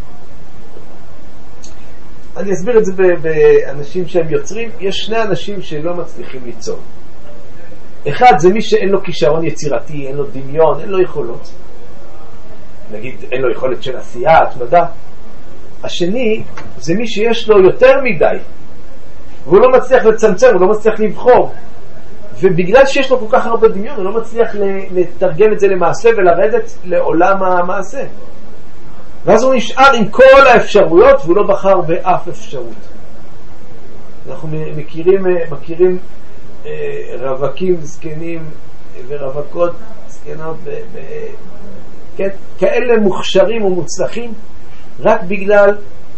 אני אסביר את זה באנשים שהם יוצרים. יש שני אנשים שלא מצליחים ליצור. אחד זה מי שאין לו כישרון יצירתי, אין לו דמיון, אין לו יכולות. נגיד, אין לו יכולת של עשייה, התמדה. השני זה מי שיש לו יותר מדי, והוא לא מצליח לצמצם, הוא לא מצליח לבחור. ובגלל שיש לו כל כך הרבה דמיון, הוא לא מצליח לתרגם את זה למעשה ולרדת לעולם המעשה. ואז הוא נשאר עם כל האפשרויות, והוא לא בחר באף אפשרות. אנחנו מכירים, מכירים רווקים זקנים ורווקות זקנות ב, ב, כן, כאלה מוכשרים ומוצלחים רק בגלל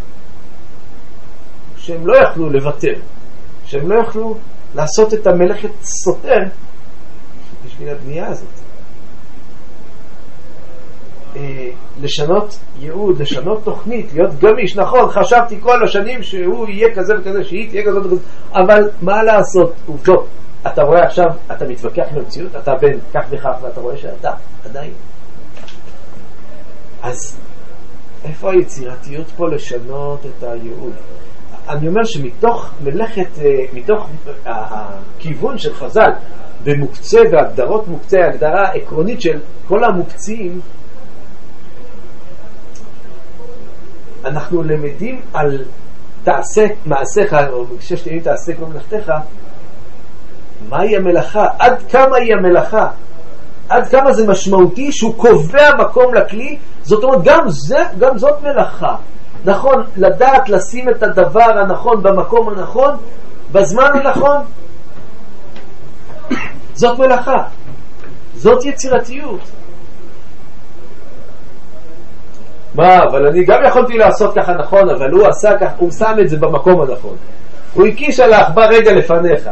שהם לא יכלו לוותר, שהם לא יכלו לעשות את המלאכת סותר בשביל הבנייה הזאת. לשנות ייעוד, לשנות תוכנית, להיות גמיש. נכון, חשבתי כל השנים שהוא יהיה כזה וכזה, שהיא תהיה כזאת וכזאת, אבל מה לעשות? עובדות. אתה רואה עכשיו, אתה מתווכח במציאות, אתה בן כך וכך, ואתה רואה שאתה עדיין. אז איפה היצירתיות פה לשנות את הייעוד? אני אומר שמתוך מלאכת, מתוך הכיוון של חז"ל במוקצה והגדרות מוקצה, הגדרה עקרונית של כל המוקצים, אנחנו למדים על תעשה מעשיך, או ששת ימים תעשה כל מלאכתך. מהי המלאכה? עד כמה היא המלאכה? עד כמה זה משמעותי שהוא קובע מקום לכלי? זאת אומרת, גם, זה, גם זאת מלאכה. נכון, לדעת לשים את הדבר הנכון במקום הנכון, בזמן הנכון. זאת מלאכה. זאת יצירתיות. מה, אבל אני גם יכולתי לעשות ככה נכון, אבל הוא עשה כך, הוא שם את זה במקום הנכון. הוא הקיש על העכבר רגע לפניך.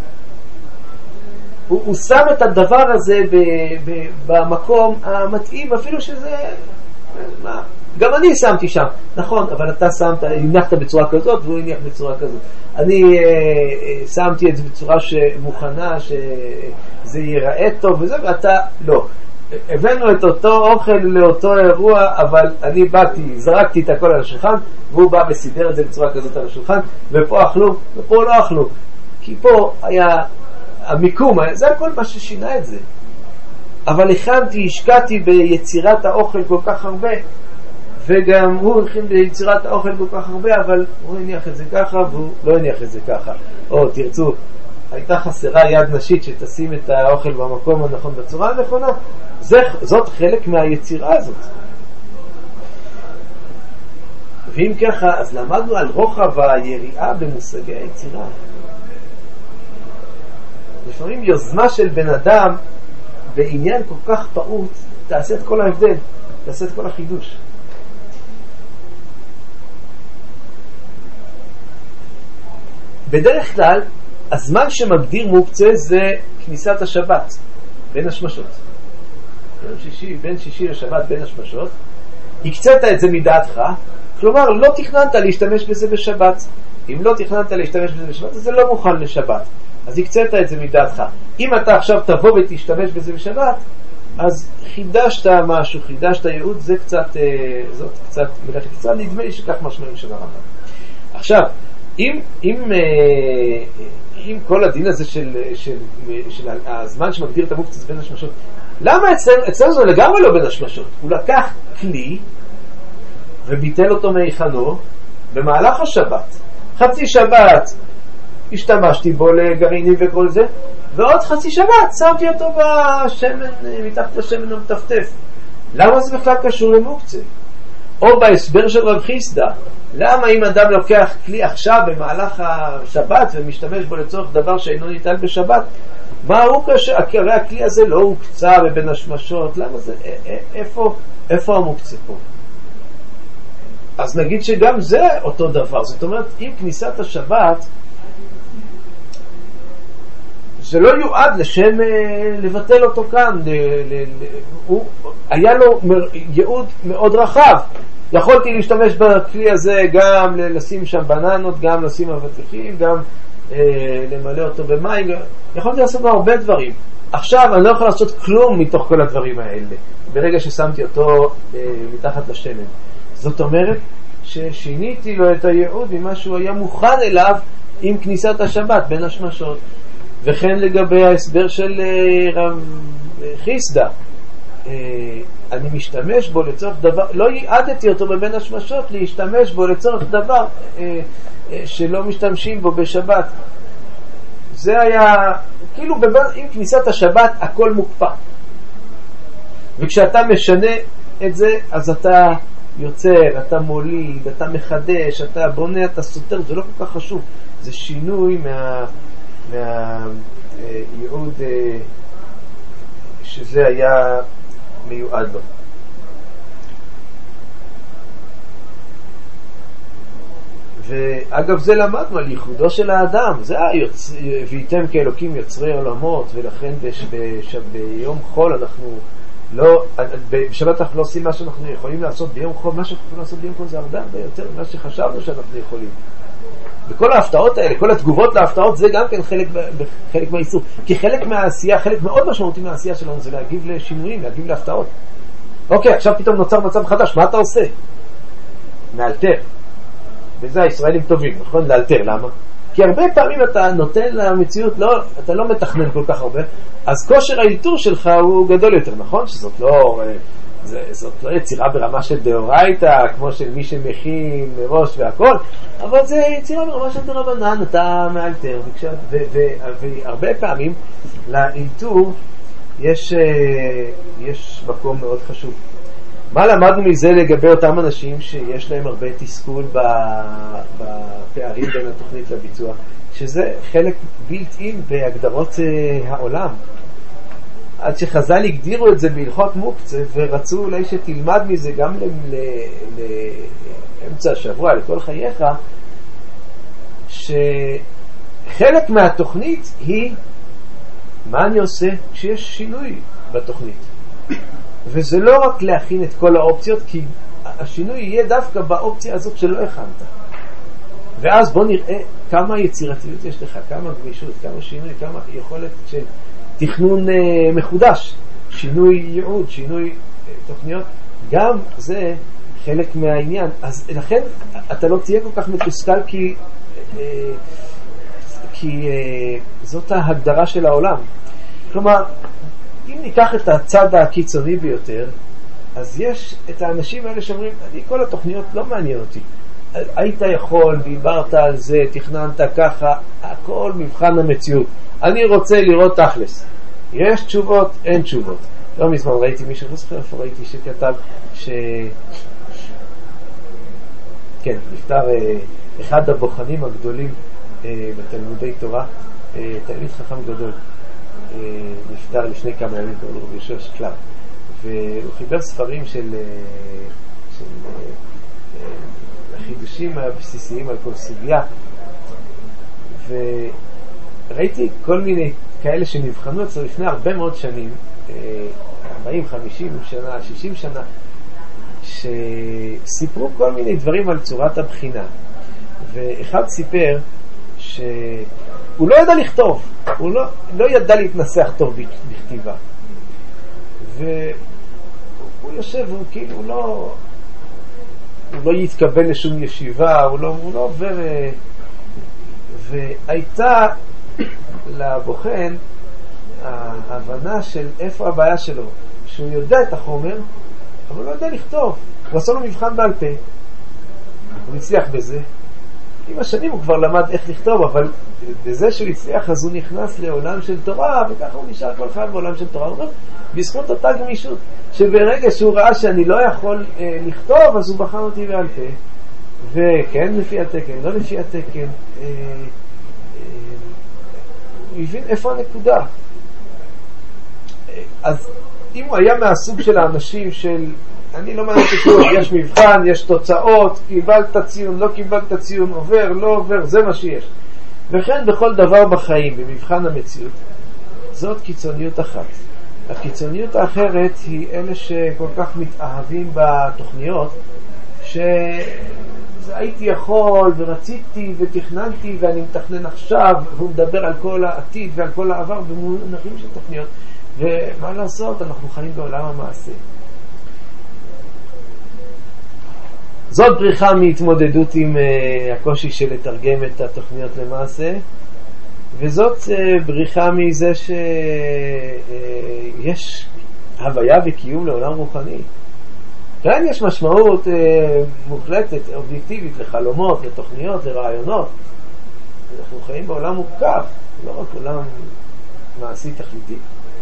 הוא, הוא שם את הדבר הזה ב, ב, במקום המתאים, אפילו שזה... מה? גם אני שמתי שם. נכון, אבל אתה שמת, הנחת בצורה כזאת, והוא הניח בצורה כזאת. אני אה, אה, שמתי את זה בצורה שמוכנה, שזה ייראה טוב וזה, ואתה לא. הבאנו את אותו אוכל לאותו אירוע, אבל אני באתי, זרקתי את הכל על השולחן, והוא בא וסידר את זה בצורה כזאת על השולחן, ופה אכלו, ופה לא אכלו. כי פה היה המיקום, זה הכל מה ששינה את זה. אבל הכנתי, השקעתי ביצירת האוכל כל כך הרבה, וגם הוא הכין ביצירת האוכל כל כך הרבה, אבל הוא הניח את זה ככה, והוא לא הניח את זה ככה. או, תרצו, הייתה חסרה יד נשית שתשים את האוכל במקום הנכון בצורה הנכונה. זה, זאת חלק מהיצירה הזאת. ואם ככה, אז למדנו על רוחב היריעה במושגי היצירה. לפעמים יוזמה של בן אדם בעניין כל כך פעוט תעשה את כל ההבדל, תעשה את כל החידוש. בדרך כלל הזמן שמגדיר מוקצה זה כניסת השבת בין השמשות. בין שישי, בין שישי לשבת בין השמשות, הקצת את זה מדעתך, כלומר לא תכננת להשתמש בזה בשבת. אם לא תכננת להשתמש בזה בשבת, זה לא מוכן לשבת, אז הקצת את זה מדעתך. אם אתה עכשיו תבוא ותשתמש בזה בשבת, אז חידשת משהו, חידשת ייעוד. זה קצת, זאת קצת מלאכת קצת, נדמה לי שכך משמעים של הרמב"ם. עכשיו, אם, אם, אם כל הדין הזה של, של, של הזמן שמגדיר את המוקצה בין השמשות, למה אצלנו, אצלנו זה לגמרי לא בין השמשות? הוא לקח כלי וביטל אותו מהיכנו במהלך השבת. חצי שבת השתמשתי בו לגרעינים וכל זה, ועוד חצי שבת שמתי אותו בשמן, מתחת לשמן המטפטף. למה זה בכלל קשור למוקצה? או בהסבר של רב חיסדא, למה אם אדם לוקח כלי עכשיו במהלך השבת ומשתמש בו לצורך דבר שאינו ניתן בשבת, מה הוא קשה? הרי הכלי הזה לא הוקצה בבין השמשות. למה זה? איפה, איפה המוקצה פה? אז נגיד שגם זה אותו דבר. זאת אומרת, עם כניסת השבת זה לא יועד לשם לבטל אותו כאן. ל, ל, ל, הוא, היה לו ייעוד מאוד רחב. יכולתי להשתמש בכלי הזה גם לשים שם בננות, גם לשים אבטיחים, גם אה, למלא אותו במים. יכולתי לעשות לו הרבה דברים. עכשיו אני לא יכול לעשות כלום מתוך כל הדברים האלה, ברגע ששמתי אותו אה, מתחת לשמן. זאת אומרת, ששיניתי לו את הייעוד ממה שהוא היה מוכן אליו עם כניסת השבת בין השמשות. וכן לגבי ההסבר של רב חיסדא, אני משתמש בו לצורך דבר, לא ייעדתי אותו בבין השמשות להשתמש בו לצורך דבר שלא משתמשים בו בשבת. זה היה כאילו עם כניסת השבת הכל מוקפא, וכשאתה משנה את זה אז אתה יוצר, אתה מוליד, אתה מחדש, אתה בונה, אתה סותר. זה לא כל כך חשוב, זה שינוי מה מהייעוד שזה היה מיועד לו. ואגב זה למדנו על ייחודו של האדם, זה היוצ... וייתם כאלוקים יוצרי עולמות, ולכן בש... בש... ביום חול אנחנו לא, בשבת אנחנו לא עושים מה שאנחנו יכולים לעשות ביום חול. מה שאנחנו יכולים לעשות ביום חול זה הרבה הרבה יותר ממה שחשבנו שאנחנו יכולים. וכל ההפתעות האלה, כל התגובות להפתעות, זה גם כן חלק, חלק מהאיסור. כי חלק מהעשייה, חלק מאוד משמעותי מהעשייה שלנו זה להגיב לשינויים, להגיב להפתעות. אוקיי, עכשיו פתאום נוצר מצב חדש, מה אתה עושה? מאלתר. וזה הישראלים טובים, נכון? לאלתר, למה? כי הרבה פעמים אתה נותן למציאות, לא, אתה לא מתכנן כל כך הרבה, אז כושר האלתור שלך הוא גדול יותר, נכון? שזאת לא... זה, זאת לא יצירה ברמה של דאורייתא, כמו של מי שמכין מראש והכל, אבל זה יצירה ברמה של דרבנן, אתה מאלתר. והרבה פעמים לאלתור יש, יש מקום מאוד חשוב. מה למדנו מזה לגבי אותם אנשים שיש להם הרבה תסכול בפערים בין התוכנית לביצוע? שזה חלק בלתי-אין בהגדרות העולם. עד שחז"ל הגדירו את זה בהלכות מוקצה, ורצו אולי שתלמד מזה גם לאמצע השבוע, לכל חייך, שחלק מהתוכנית היא מה אני עושה כשיש שינוי בתוכנית. וזה לא רק להכין את כל האופציות, כי השינוי יהיה דווקא באופציה הזאת שלא הכנת. ואז בוא נראה כמה יצירתיות יש לך, כמה גמישות, כמה שינוי, כמה יכולת של תכנון uh, מחודש, שינוי ייעוד, שינוי uh, תוכניות. גם זה חלק מהעניין. אז לכן אתה לא תהיה כל כך מתוסכל, כי, uh, כי uh, זאת ההגדרה של העולם. כלומר, אם ניקח את הצד הקיצוני ביותר, אז יש את האנשים האלה שאומרים, אני כל התוכניות לא מעניין אותי. היית יכול, דיברת על זה, תכננת ככה, הכל מבחן המציאות. אני רוצה לראות תכלס. יש תשובות, אין תשובות. לא מזמן ראיתי מישהו, לא זוכר איפה ראיתי שכתב ש... כן, נפטר אחד הבוחנים הגדולים בתלמודי תורה, תלמיד חכם גדול. נפטר לפני כמה ימים, קוראים לו רבי יהושע שקלר, והוא חיבר ספרים של, של החידושים הבסיסיים על כל סוגיה, וראיתי כל מיני כאלה שנבחנו אצלו לפני הרבה מאוד שנים, ארבעים, חמישים שנה, שישים שנה, שסיפרו כל מיני דברים על צורת הבחינה. ואחד סיפר ש... הוא לא ידע לכתוב, הוא לא, לא ידע להתנסח טוב בכתיבה. והוא יושב, הוא כאילו, הוא לא, הוא לא יתקבל לשום ישיבה, הוא לא, הוא לא עובר... והייתה לבוחן ההבנה של איפה הבעיה שלו, שהוא יודע את החומר, אבל הוא לא יודע לכתוב. הוא עשה לו מבחן בעל פה, הוא הצליח בזה. עם השנים הוא כבר למד איך לכתוב, אבל בזה שהוא הצליח אז הוא נכנס לעולם של תורה, וככה הוא נשאר כל חיים בעולם של תורה. הוא אומר, בזכות אותה גמישות, שברגע שהוא ראה שאני לא יכול אה, לכתוב, אז הוא בחן אותי בעל פה, וכן לפי התקן, לא לפי התקן, אה, אה, הוא הבין איפה הנקודה. אה, אז אם הוא היה מהסוג של האנשים של אני לא מעניין כלום, יש מבחן, יש תוצאות, קיבלת ציון, לא קיבלת ציון, עובר, לא עובר, זה מה שיש. וכן בכל דבר בחיים, במבחן המציאות, זאת קיצוניות אחת. הקיצוניות האחרת היא אלה שכל כך מתאהבים בתוכניות, הייתי יכול ורציתי ותכננתי ואני מתכנן עכשיו, והוא מדבר על כל העתיד ועל כל העבר במונחים של תוכניות, ומה לעשות, אנחנו חיים בעולם המעשה. זאת בריחה מהתמודדות עם uh, הקושי של לתרגם את התוכניות למעשה, וזאת uh, בריחה מזה שיש uh, הוויה וקיום לעולם רוחני. כן, יש משמעות uh, מוחלטת, אובייקטיבית, לחלומות, לתוכניות, לרעיונות. אנחנו חיים בעולם מורכב, לא רק עולם מעשי תכליתי.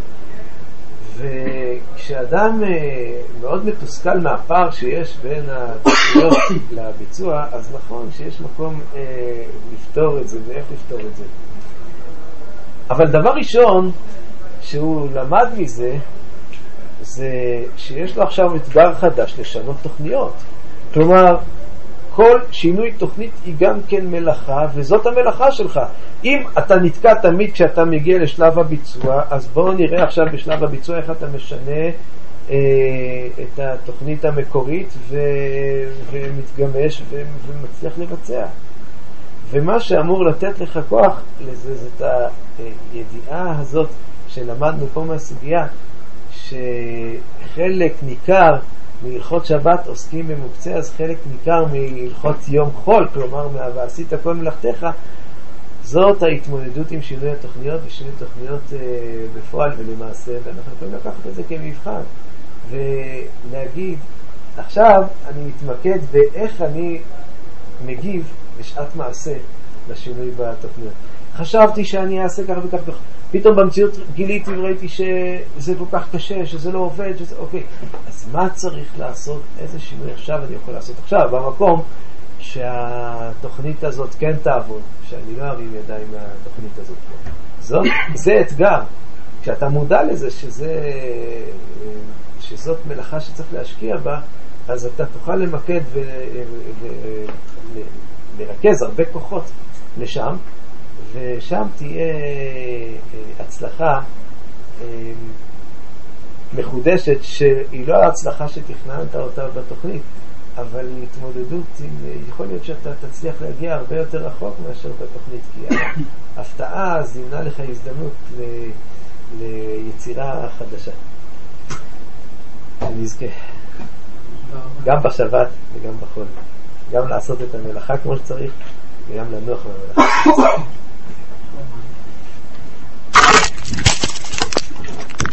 וכשאדם מאוד מתוסכל מהפער שיש בין התוכניות לביצוע, אז נכון שיש מקום לפתור את זה, ואיך לפתור את זה. אבל דבר ראשון שהוא למד מזה, זה שיש לו עכשיו אתגר חדש לשנות תוכניות. כלומר, כל שינוי תוכנית היא גם כן מלאכה, וזאת המלאכה שלך. אם אתה נתקע תמיד כשאתה מגיע לשלב הביצוע, אז בואו נראה עכשיו בשלב הביצוע איך אתה משנה אה, את התוכנית המקורית ו, ומתגמש ו, ומצליח לבצע. ומה שאמור לתת לך כוח לזה, זאת הידיעה הזאת שלמדנו פה מהסוגיה, שחלק ניכר מהלכות שבת עוסקים במוקצה, אז חלק ניכר מהלכות יום חול, כלומר ועשית כל מלאכתך, זאת ההתמודדות עם שינוי התוכניות ושינוי תוכניות אה, בפועל ולמעשה, ואנחנו יכולים לקחת את זה כמבחן ולהגיד, עכשיו אני מתמקד באיך אני מגיב בשעת מעשה לשינוי בתוכניות. חשבתי שאני אעשה כך וכך וכך, פתאום במציאות גיליתי וראיתי שזה כל כך קשה, שזה לא עובד, שזה, אוקיי. אז מה צריך לעשות? איזה שינוי עכשיו אני יכול לעשות עכשיו, במקום שהתוכנית הזאת כן תעבוד, שאני לא ארים ידיים מהתוכנית הזאת. זאת, זה אתגר. כשאתה מודע לזה שזה, שזאת מלאכה שצריך להשקיע בה, אז אתה תוכל למקד ולרכז הרבה כוחות לשם, ושם תהיה הצלחה מחודשת שהיא לא ההצלחה שתכננת אותה בתוכנית, אבל היא התמודדות עם, יכול להיות שאתה תצליח להגיע הרבה יותר רחוק מאשר בתוכנית, כי ההפתעה זימנה לך הזדמנות ל, ליצירה חדשה. שנזכה גם בשבת וגם בחול, גם לעשות את המלאכה כמו שצריך וגם לנוח במלאכה.